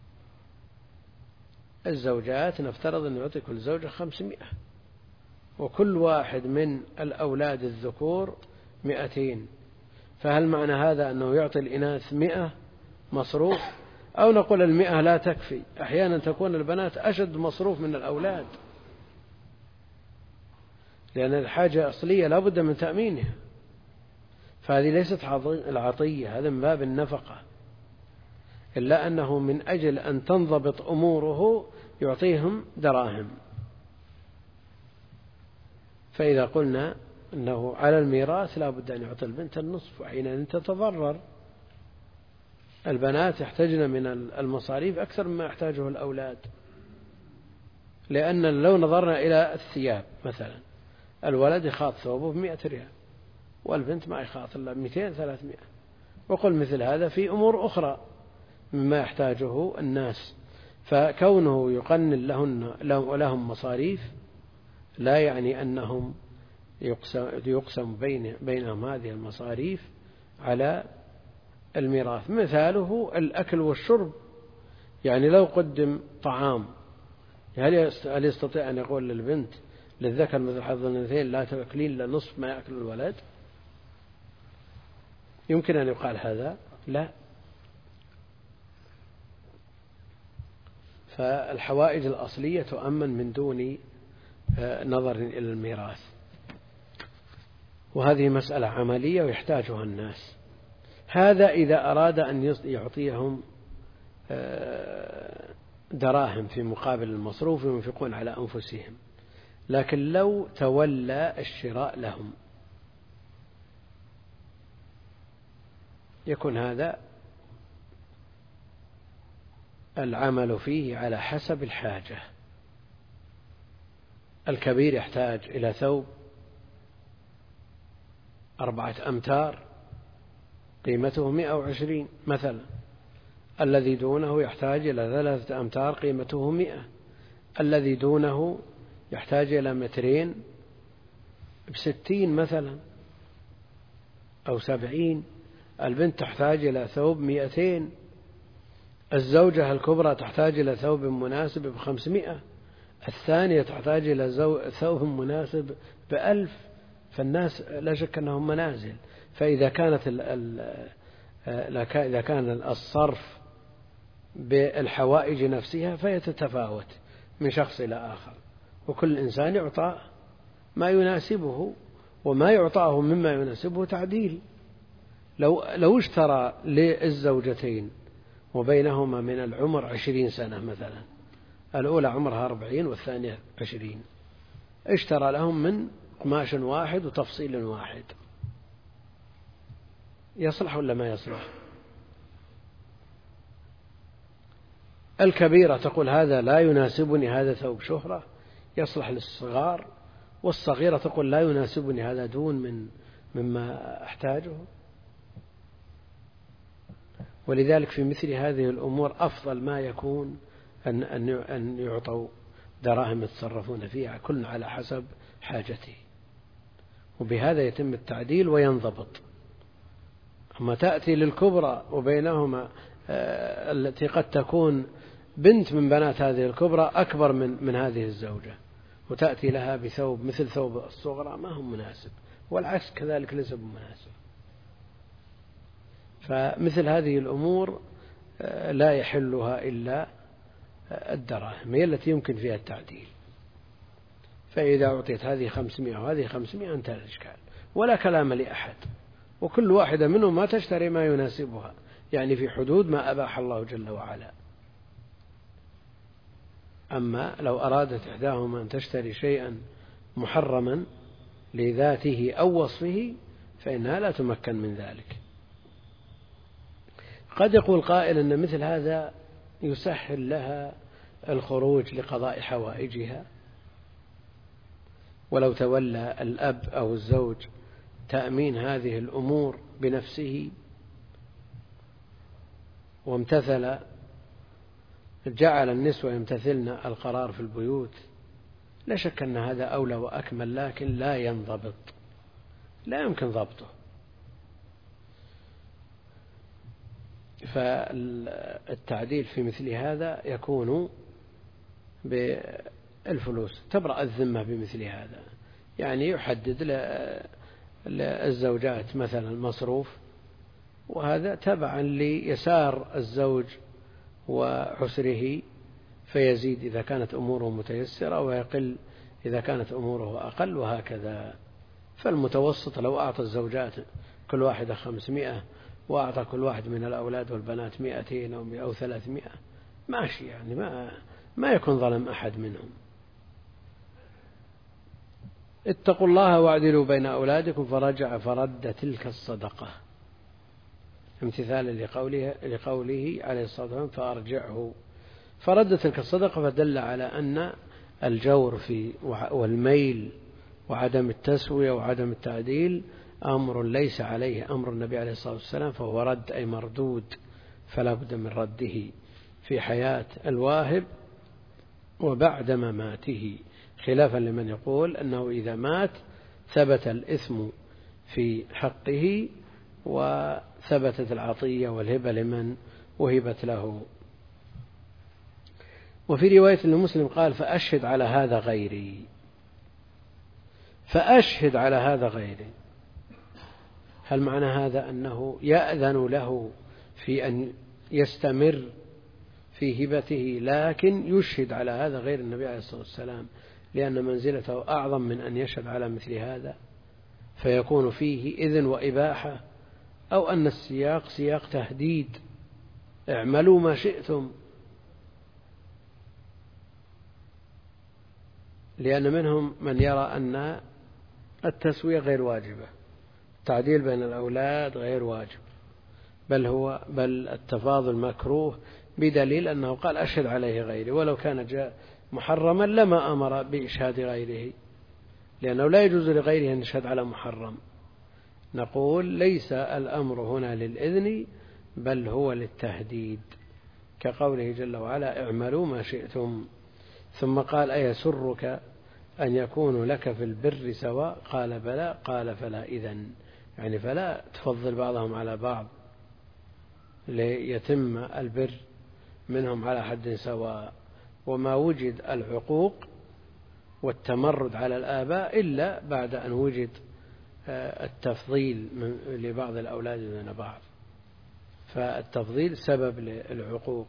الزوجات نفترض أن يعطي كل زوجة 500، وكل واحد من الأولاد الذكور 200، فهل معنى هذا أنه يعطي الإناث 100 مصروف؟ أو نقول 100 لا تكفي، أحيانا تكون البنات أشد مصروف من الأولاد، لأن الحاجة أصلية لا بد من تأمينها، فهذه ليست العطية، هذا من باب النفقة، إلا أنه من أجل أن تنضبط أموره يعطيهم دراهم. فإذا قلنا أنه على الميراث لا بد أن يعطي البنت النصف، وحينئذ تتضرر. البنات يحتاجن من المصاريف أكثر مما يحتاجه الأولاد، لأن لو نظرنا إلى الثياب مثلا، الولد يخاط ثوبه ب100 ريال، والبنت ما يخاط إلا 200-300، وقل مثل هذا في أمور أخرى مما يحتاجه الناس. فكونه يقنن لهم مصاريف لا يعني أنهم يقسم بينهم هذه المصاريف على الميراث. مثاله الأكل والشرب، يعني لو قدم طعام هل يستطيع أن يقول للبنت للذكر مثل حظ الأنثيين لا تأكلين إلا نصف ما يأكل الولد؟ يمكن أن يقال هذا؟ لا. فالحوائج الأصلية تؤمن من دون نظر إلى الميراث، وهذه مسألة عملية ويحتاجها الناس. هذا إذا أراد أن يعطيهم دراهم في مقابل المصروف ينفقون على أنفسهم، لكن لو تولى الشراء لهم يكون هذا العمل فيه على حسب الحاجة. الكبير يحتاج إلى ثوب 4 أمتار قيمته 120 مثلا، الذي دونه يحتاج إلى 3 أمتار قيمته 100، الذي دونه يحتاج إلى 2 ب60 مثلا أو 70، البنت تحتاج إلى ثوب 200، الزوجة الكبرى تحتاج إلى ثوب مناسب ب500، الثانية تحتاج إلى ثوب مناسب ب1000، فالناس لا شك أنهم منازل. فإذا كان الصرف بالحوائج نفسها فهي تتفاوت من شخص إلى آخر، وكل إنسان يعطى ما يناسبه، وما يعطاه مما يناسبه تعديل. لو اشترى للزوجتين وبينهما من العمر 20 سنة مثلا، الأولى عمرها 40 والثانية 20، اشترى لهم من قماش واحد وتفصيل واحد، يصلح ولا ما يصلح؟ الكبيرة تقول هذا لا يناسبني، هذا ثوب شهرة يصلح للصغار، والصغيرة تقول لا يناسبني، هذا دون مما أحتاجه. ولذلك في مثل هذه الأمور أفضل ما يكون أن يعطوا دراهم يتصرفون فيها كل على حسب حاجته، وبهذا يتم التعديل وينضبط. أما تأتي للكبرى وبينهما التي قد تكون بنت من بنات هذه الكبرى أكبر من هذه الزوجة، وتأتي لها بثوب مثل ثوب الصغرى، ما هو مناسب، والعكس كذلك ليس بمناسب. فمثل هذه الأمور لا يحلها إلا الدراهم، هي التي يمكن فيها التعديل. فإذا أعطيت هذه 500 وهذه 500 انتهى الإشكال، ولا كلام لأحد، وكل واحدة منهم ما تشتري ما يناسبها، يعني في حدود ما أباح الله جل وعلا. أما لو أرادت إحداهما أن تشتري شيئا محرما لذاته أو وصفه فإنها لا تمكن من ذلك. قد يقول قائل أن مثل هذا يسهل لها الخروج لقضاء حوائجها، ولو تولى الأب أو الزوج تأمين هذه الأمور بنفسه وامتثل جعل النسوة يمتثلن القرار في البيوت، لا شك أن هذا أولى وأكمل، لكن لا ينضبط، لا يمكن ضبطه. فالتعديل في مثل هذا يكون بالفلوس، تبرأ الذمة بمثل هذا. يعني يحدد للزوجات مثلا مصروف، وهذا تبعا ليسار الزوج وعسره، فيزيد إذا كانت أموره متيسرة ويقل إذا كانت أموره أقل، وهكذا. فالمتوسط لو أعطى الزوجات كل واحدة 500 وأعطى كل واحد من الأولاد والبنات 200 أو 300 ماشي، يعني ما يكون ظلم أحد منهم. اتقوا الله واعدلوا بين أولادكم، فرجع فرد تلك الصدقة، امتثالا لقوله عليه الصلاة والسلام فأرجعه، فرد تلك الصدقة، فدل على أن الجور والميل وعدم التسوية وعدم التعديل أمر ليس عليه أمر النبي عليه الصلاة والسلام، فهو رد أي مردود، فلا بد من رده في حياة الواهب وبعد مماته، خلافا لمن يقول أنه إذا مات ثبت الإثم في حقه وثبتت العطية والهبة لمن وهبت له. وفي رواية لمسلم قال فأشهد على هذا غيري، فأشهد على هذا غيري. هل معنى هذا أنه يأذن له في أن يستمر في هبته، لكن يشهد على هذا غير النبي عليه الصلاة والسلام لأن منزلته أعظم من أن يشهد على مثل هذا، فيكون فيه إذن وإباحة، أو أن السياق سياق تهديد، اعملوا ما شئتم، لأن منهم من يرى أن التسوية غير واجبة، التعديل بين الأولاد غير واجب، بل التفاضل مكروه، بدليل أنه قال أشهد عليه غيري، ولو كان جاء محرما لما أمر بإشهاد غيره، لأنه لا يجوز لغيره أن يشهد على محرم. نقول ليس الأمر هنا للإذن بل هو للتهديد، كقوله جل وعلا اعملوا ما شئتم. ثم قال أيسرك أن يكون لك في البر سواء؟ قال بلى. قال فلا إذن، يعني فلا تفضل بعضهم على بعض ليتم البر منهم على حد سواء. وما وجد العقوق والتمرد على الآباء إلا بعد أن وجد التفضيل لبعض الأولاد دون بعض، فالتفضيل سبب للعقوق.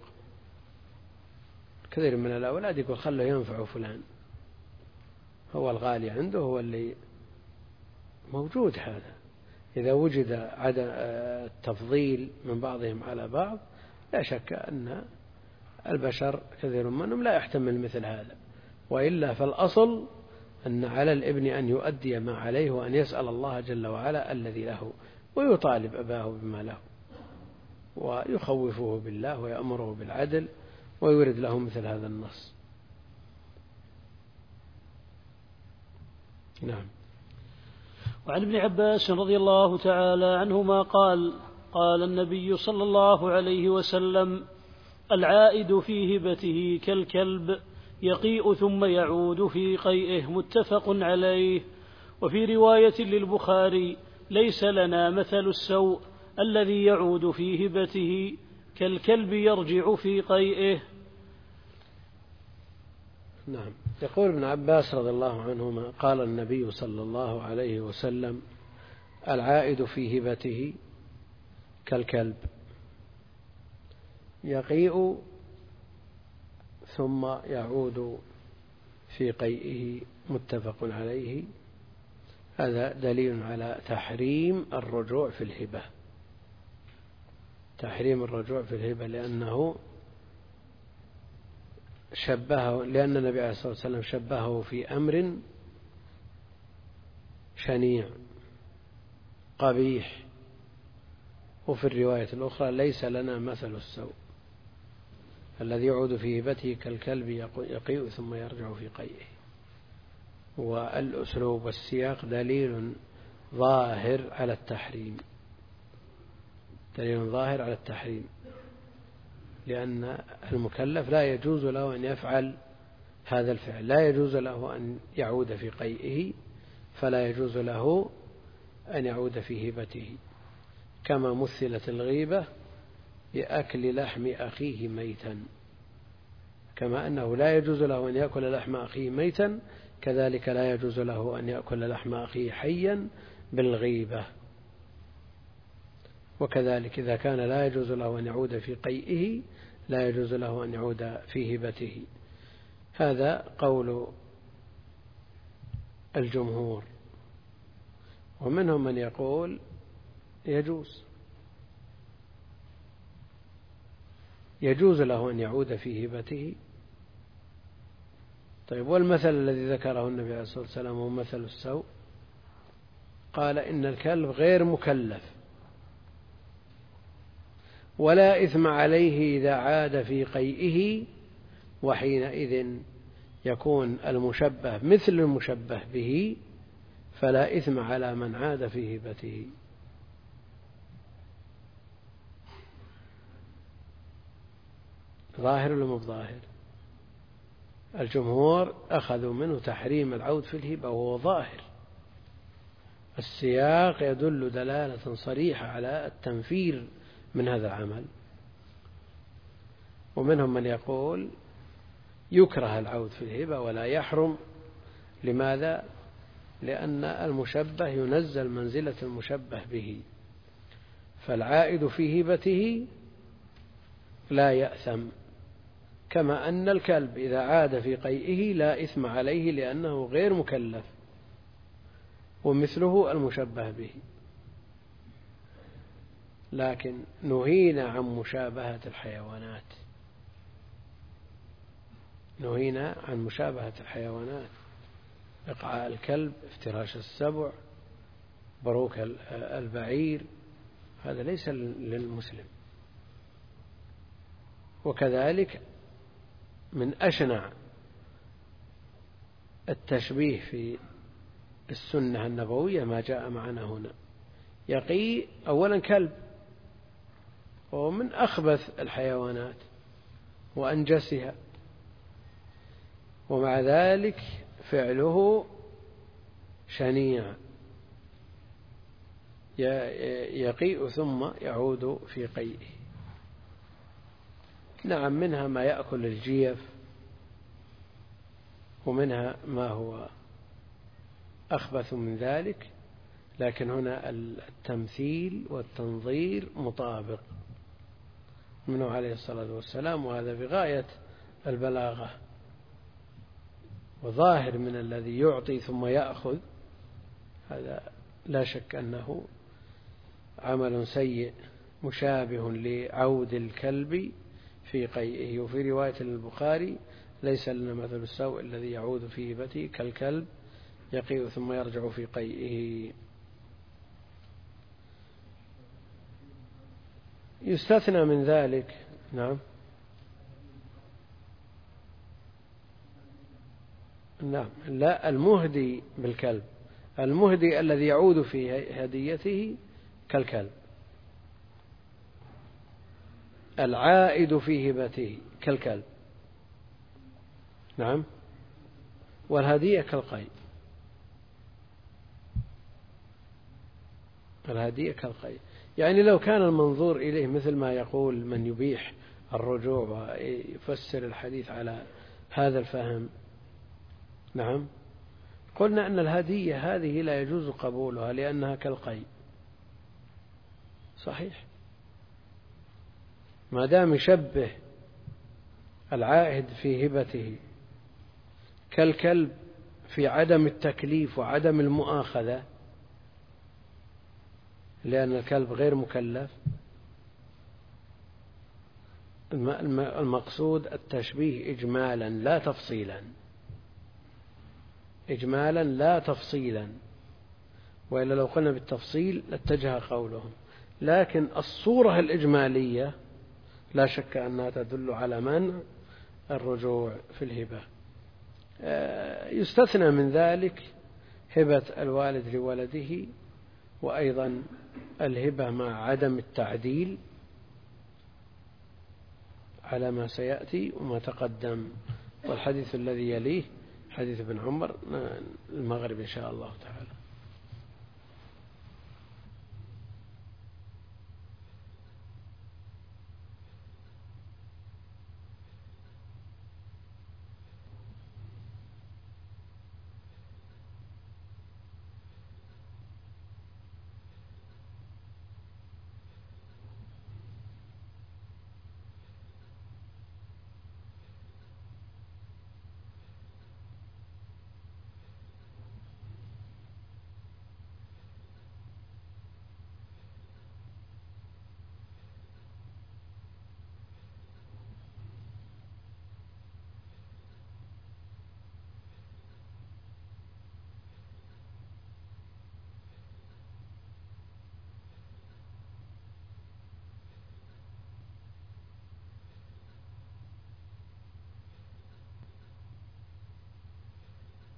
كثير من الأولاد يقول خله ينفع فلان، هو الغالي عنده، هو اللي موجود. هذا إذا وجد عدم التفضيل من بعضهم على بعض لا شك أن البشر كثير منهم لا يحتمل مثل هذا، وإلا فالأصل أن على الابن أن يؤدي ما عليه وأن يسأل الله جل وعلا الذي له، ويطالب أباه بما له، ويخوفه بالله ويأمره بالعدل ويورد له مثل هذا النص. نعم. وعن ابن عباس رضي الله تعالى عنهما قال قال النبي صلى الله عليه وسلم العائد في هبته كالكلب يقيء ثم يعود في قيئه، متفق عليه. وفي رواية للبخاري ليس لنا مثل السوء الذي يعود في هبته كالكلب يرجع في قيئه. نعم. يقول ابن عباس رضي الله عنهما قال النبي صلى الله عليه وسلم العائد في هبته كالكلب يقيء ثم يعود في قيئه، متفق عليه. هذا دليل على تحريم الرجوع في الهبة، تحريم الرجوع في الهبة، لأن النبي عليه الصلاة والسلام شبهه في أمر شنيع قبيح. وفي الرواية الأخرى ليس لنا مثل السوء الذي يعود في هبته كالكلب يقيء ثم يرجع في قيئه. والأسلوب والسياق دليل ظاهر على التحريم، دليل ظاهر على التحريم. لأن المكلف لا يجوز له أن يفعل هذا الفعل، لا يجوز له أن يعود في قيئه، فلا يجوز له أن يعود في هبته، كما مثلت الغيبة بأكل لحم أخيه ميتا، كما أنه لا يجوز له أن يأكل لحم أخيه ميتا، كذلك لا يجوز له أن يأكل لحم أخيه حيا بالغيبة. وكذلك إذا كان لا يجوز له أن يعود في قيئه لا يجوز له أن يعود في هبته. هذا قول الجمهور، ومنهم من يقول يجوز له أن يعود في هبته. طيب، والمثل الذي ذكره النبي عليه الصلاة والسلام هو مثل السوء، قال إن الكلب غير مكلف ولا إثم عليه إذا عاد في قيئه، وحينئذ يكون المشبه مثل المشبه به، فلا إثم على من عاد في هبته. ظاهر ولا مو ظاهر؟ الجمهور أخذوا منه تحريم العود في الهبة، وهو ظاهر، السياق يدل دلالة صريحة على التنفير من هذا العمل. ومنهم من يقول يكره العود في الهبة ولا يحرم. لماذا؟ لأن المشبه ينزل منزلة المشبه به، فالعائد في هبته لا يأثم، كما أن الكلب إذا عاد في قيئه لا إثم عليه لأنه غير مكلف، ومثله المشبه به. لكن نهينا عن مشابهة الحيوانات، نهينا عن مشابهة الحيوانات، إقعاء الكلب، افتراش السبع، بروك البعير، هذا ليس للمسلم. وكذلك من أشنع التشبيه في السنة النبوية ما جاء معنا هنا. يقي أولا كلب، وهو من أخبث الحيوانات وأنجسها، ومع ذلك فعله شنيع، يقيء ثم يعود في قيئه. نعم، منها ما يأكل الجيف، ومنها ما هو أخبث من ذلك، لكن هنا التمثيل والتنظير مطابق منه عليه الصلاة والسلام، وهذا بغاية البلاغة. وظاهر من الذي يعطي ثم يأخذ، هذا لا شك أنه عمل سيء مشابه لعود الكلب في قيئه. وفي رواية البخاري ليس لنا مثل السوء الذي يعود في هبته كالكلب يقيء ثم يرجع في قيئه. يستثنى من ذلك، نعم، لا، المهدي بالكلب، المهدي الذي يعود في هديته كالكلب، العائد في هبته كالكلب، نعم، والهدية كالقيء، الهدية كالقيء. يعني لو كان المنظور إليه مثل ما يقول من يبيح الرجوع ويفسر الحديث على هذا الفهم، نعم، قلنا أن الهدية هذه لا يجوز قبولها لأنها كالقيء، صحيح، ما دام يشبه العائد في هبته كالكلب في عدم التكليف وعدم المؤاخذة، لأن الكلب غير مكلف. المقصود التشبيه إجمالا لا تفصيلا، إجمالا لا تفصيلا، وإلا لو قلنا بالتفصيل لاتجه قولهم. لكن الصورة الإجمالية لا شك أنها تدل على منع الرجوع في الهبة. يستثنى من ذلك هبة الوالد لولده، وأيضا الهبة مع عدم التعديل، على ما سيأتي وما تقدم. والحديث الذي يليه حديث ابن عمر المغرب إن شاء الله تعالى.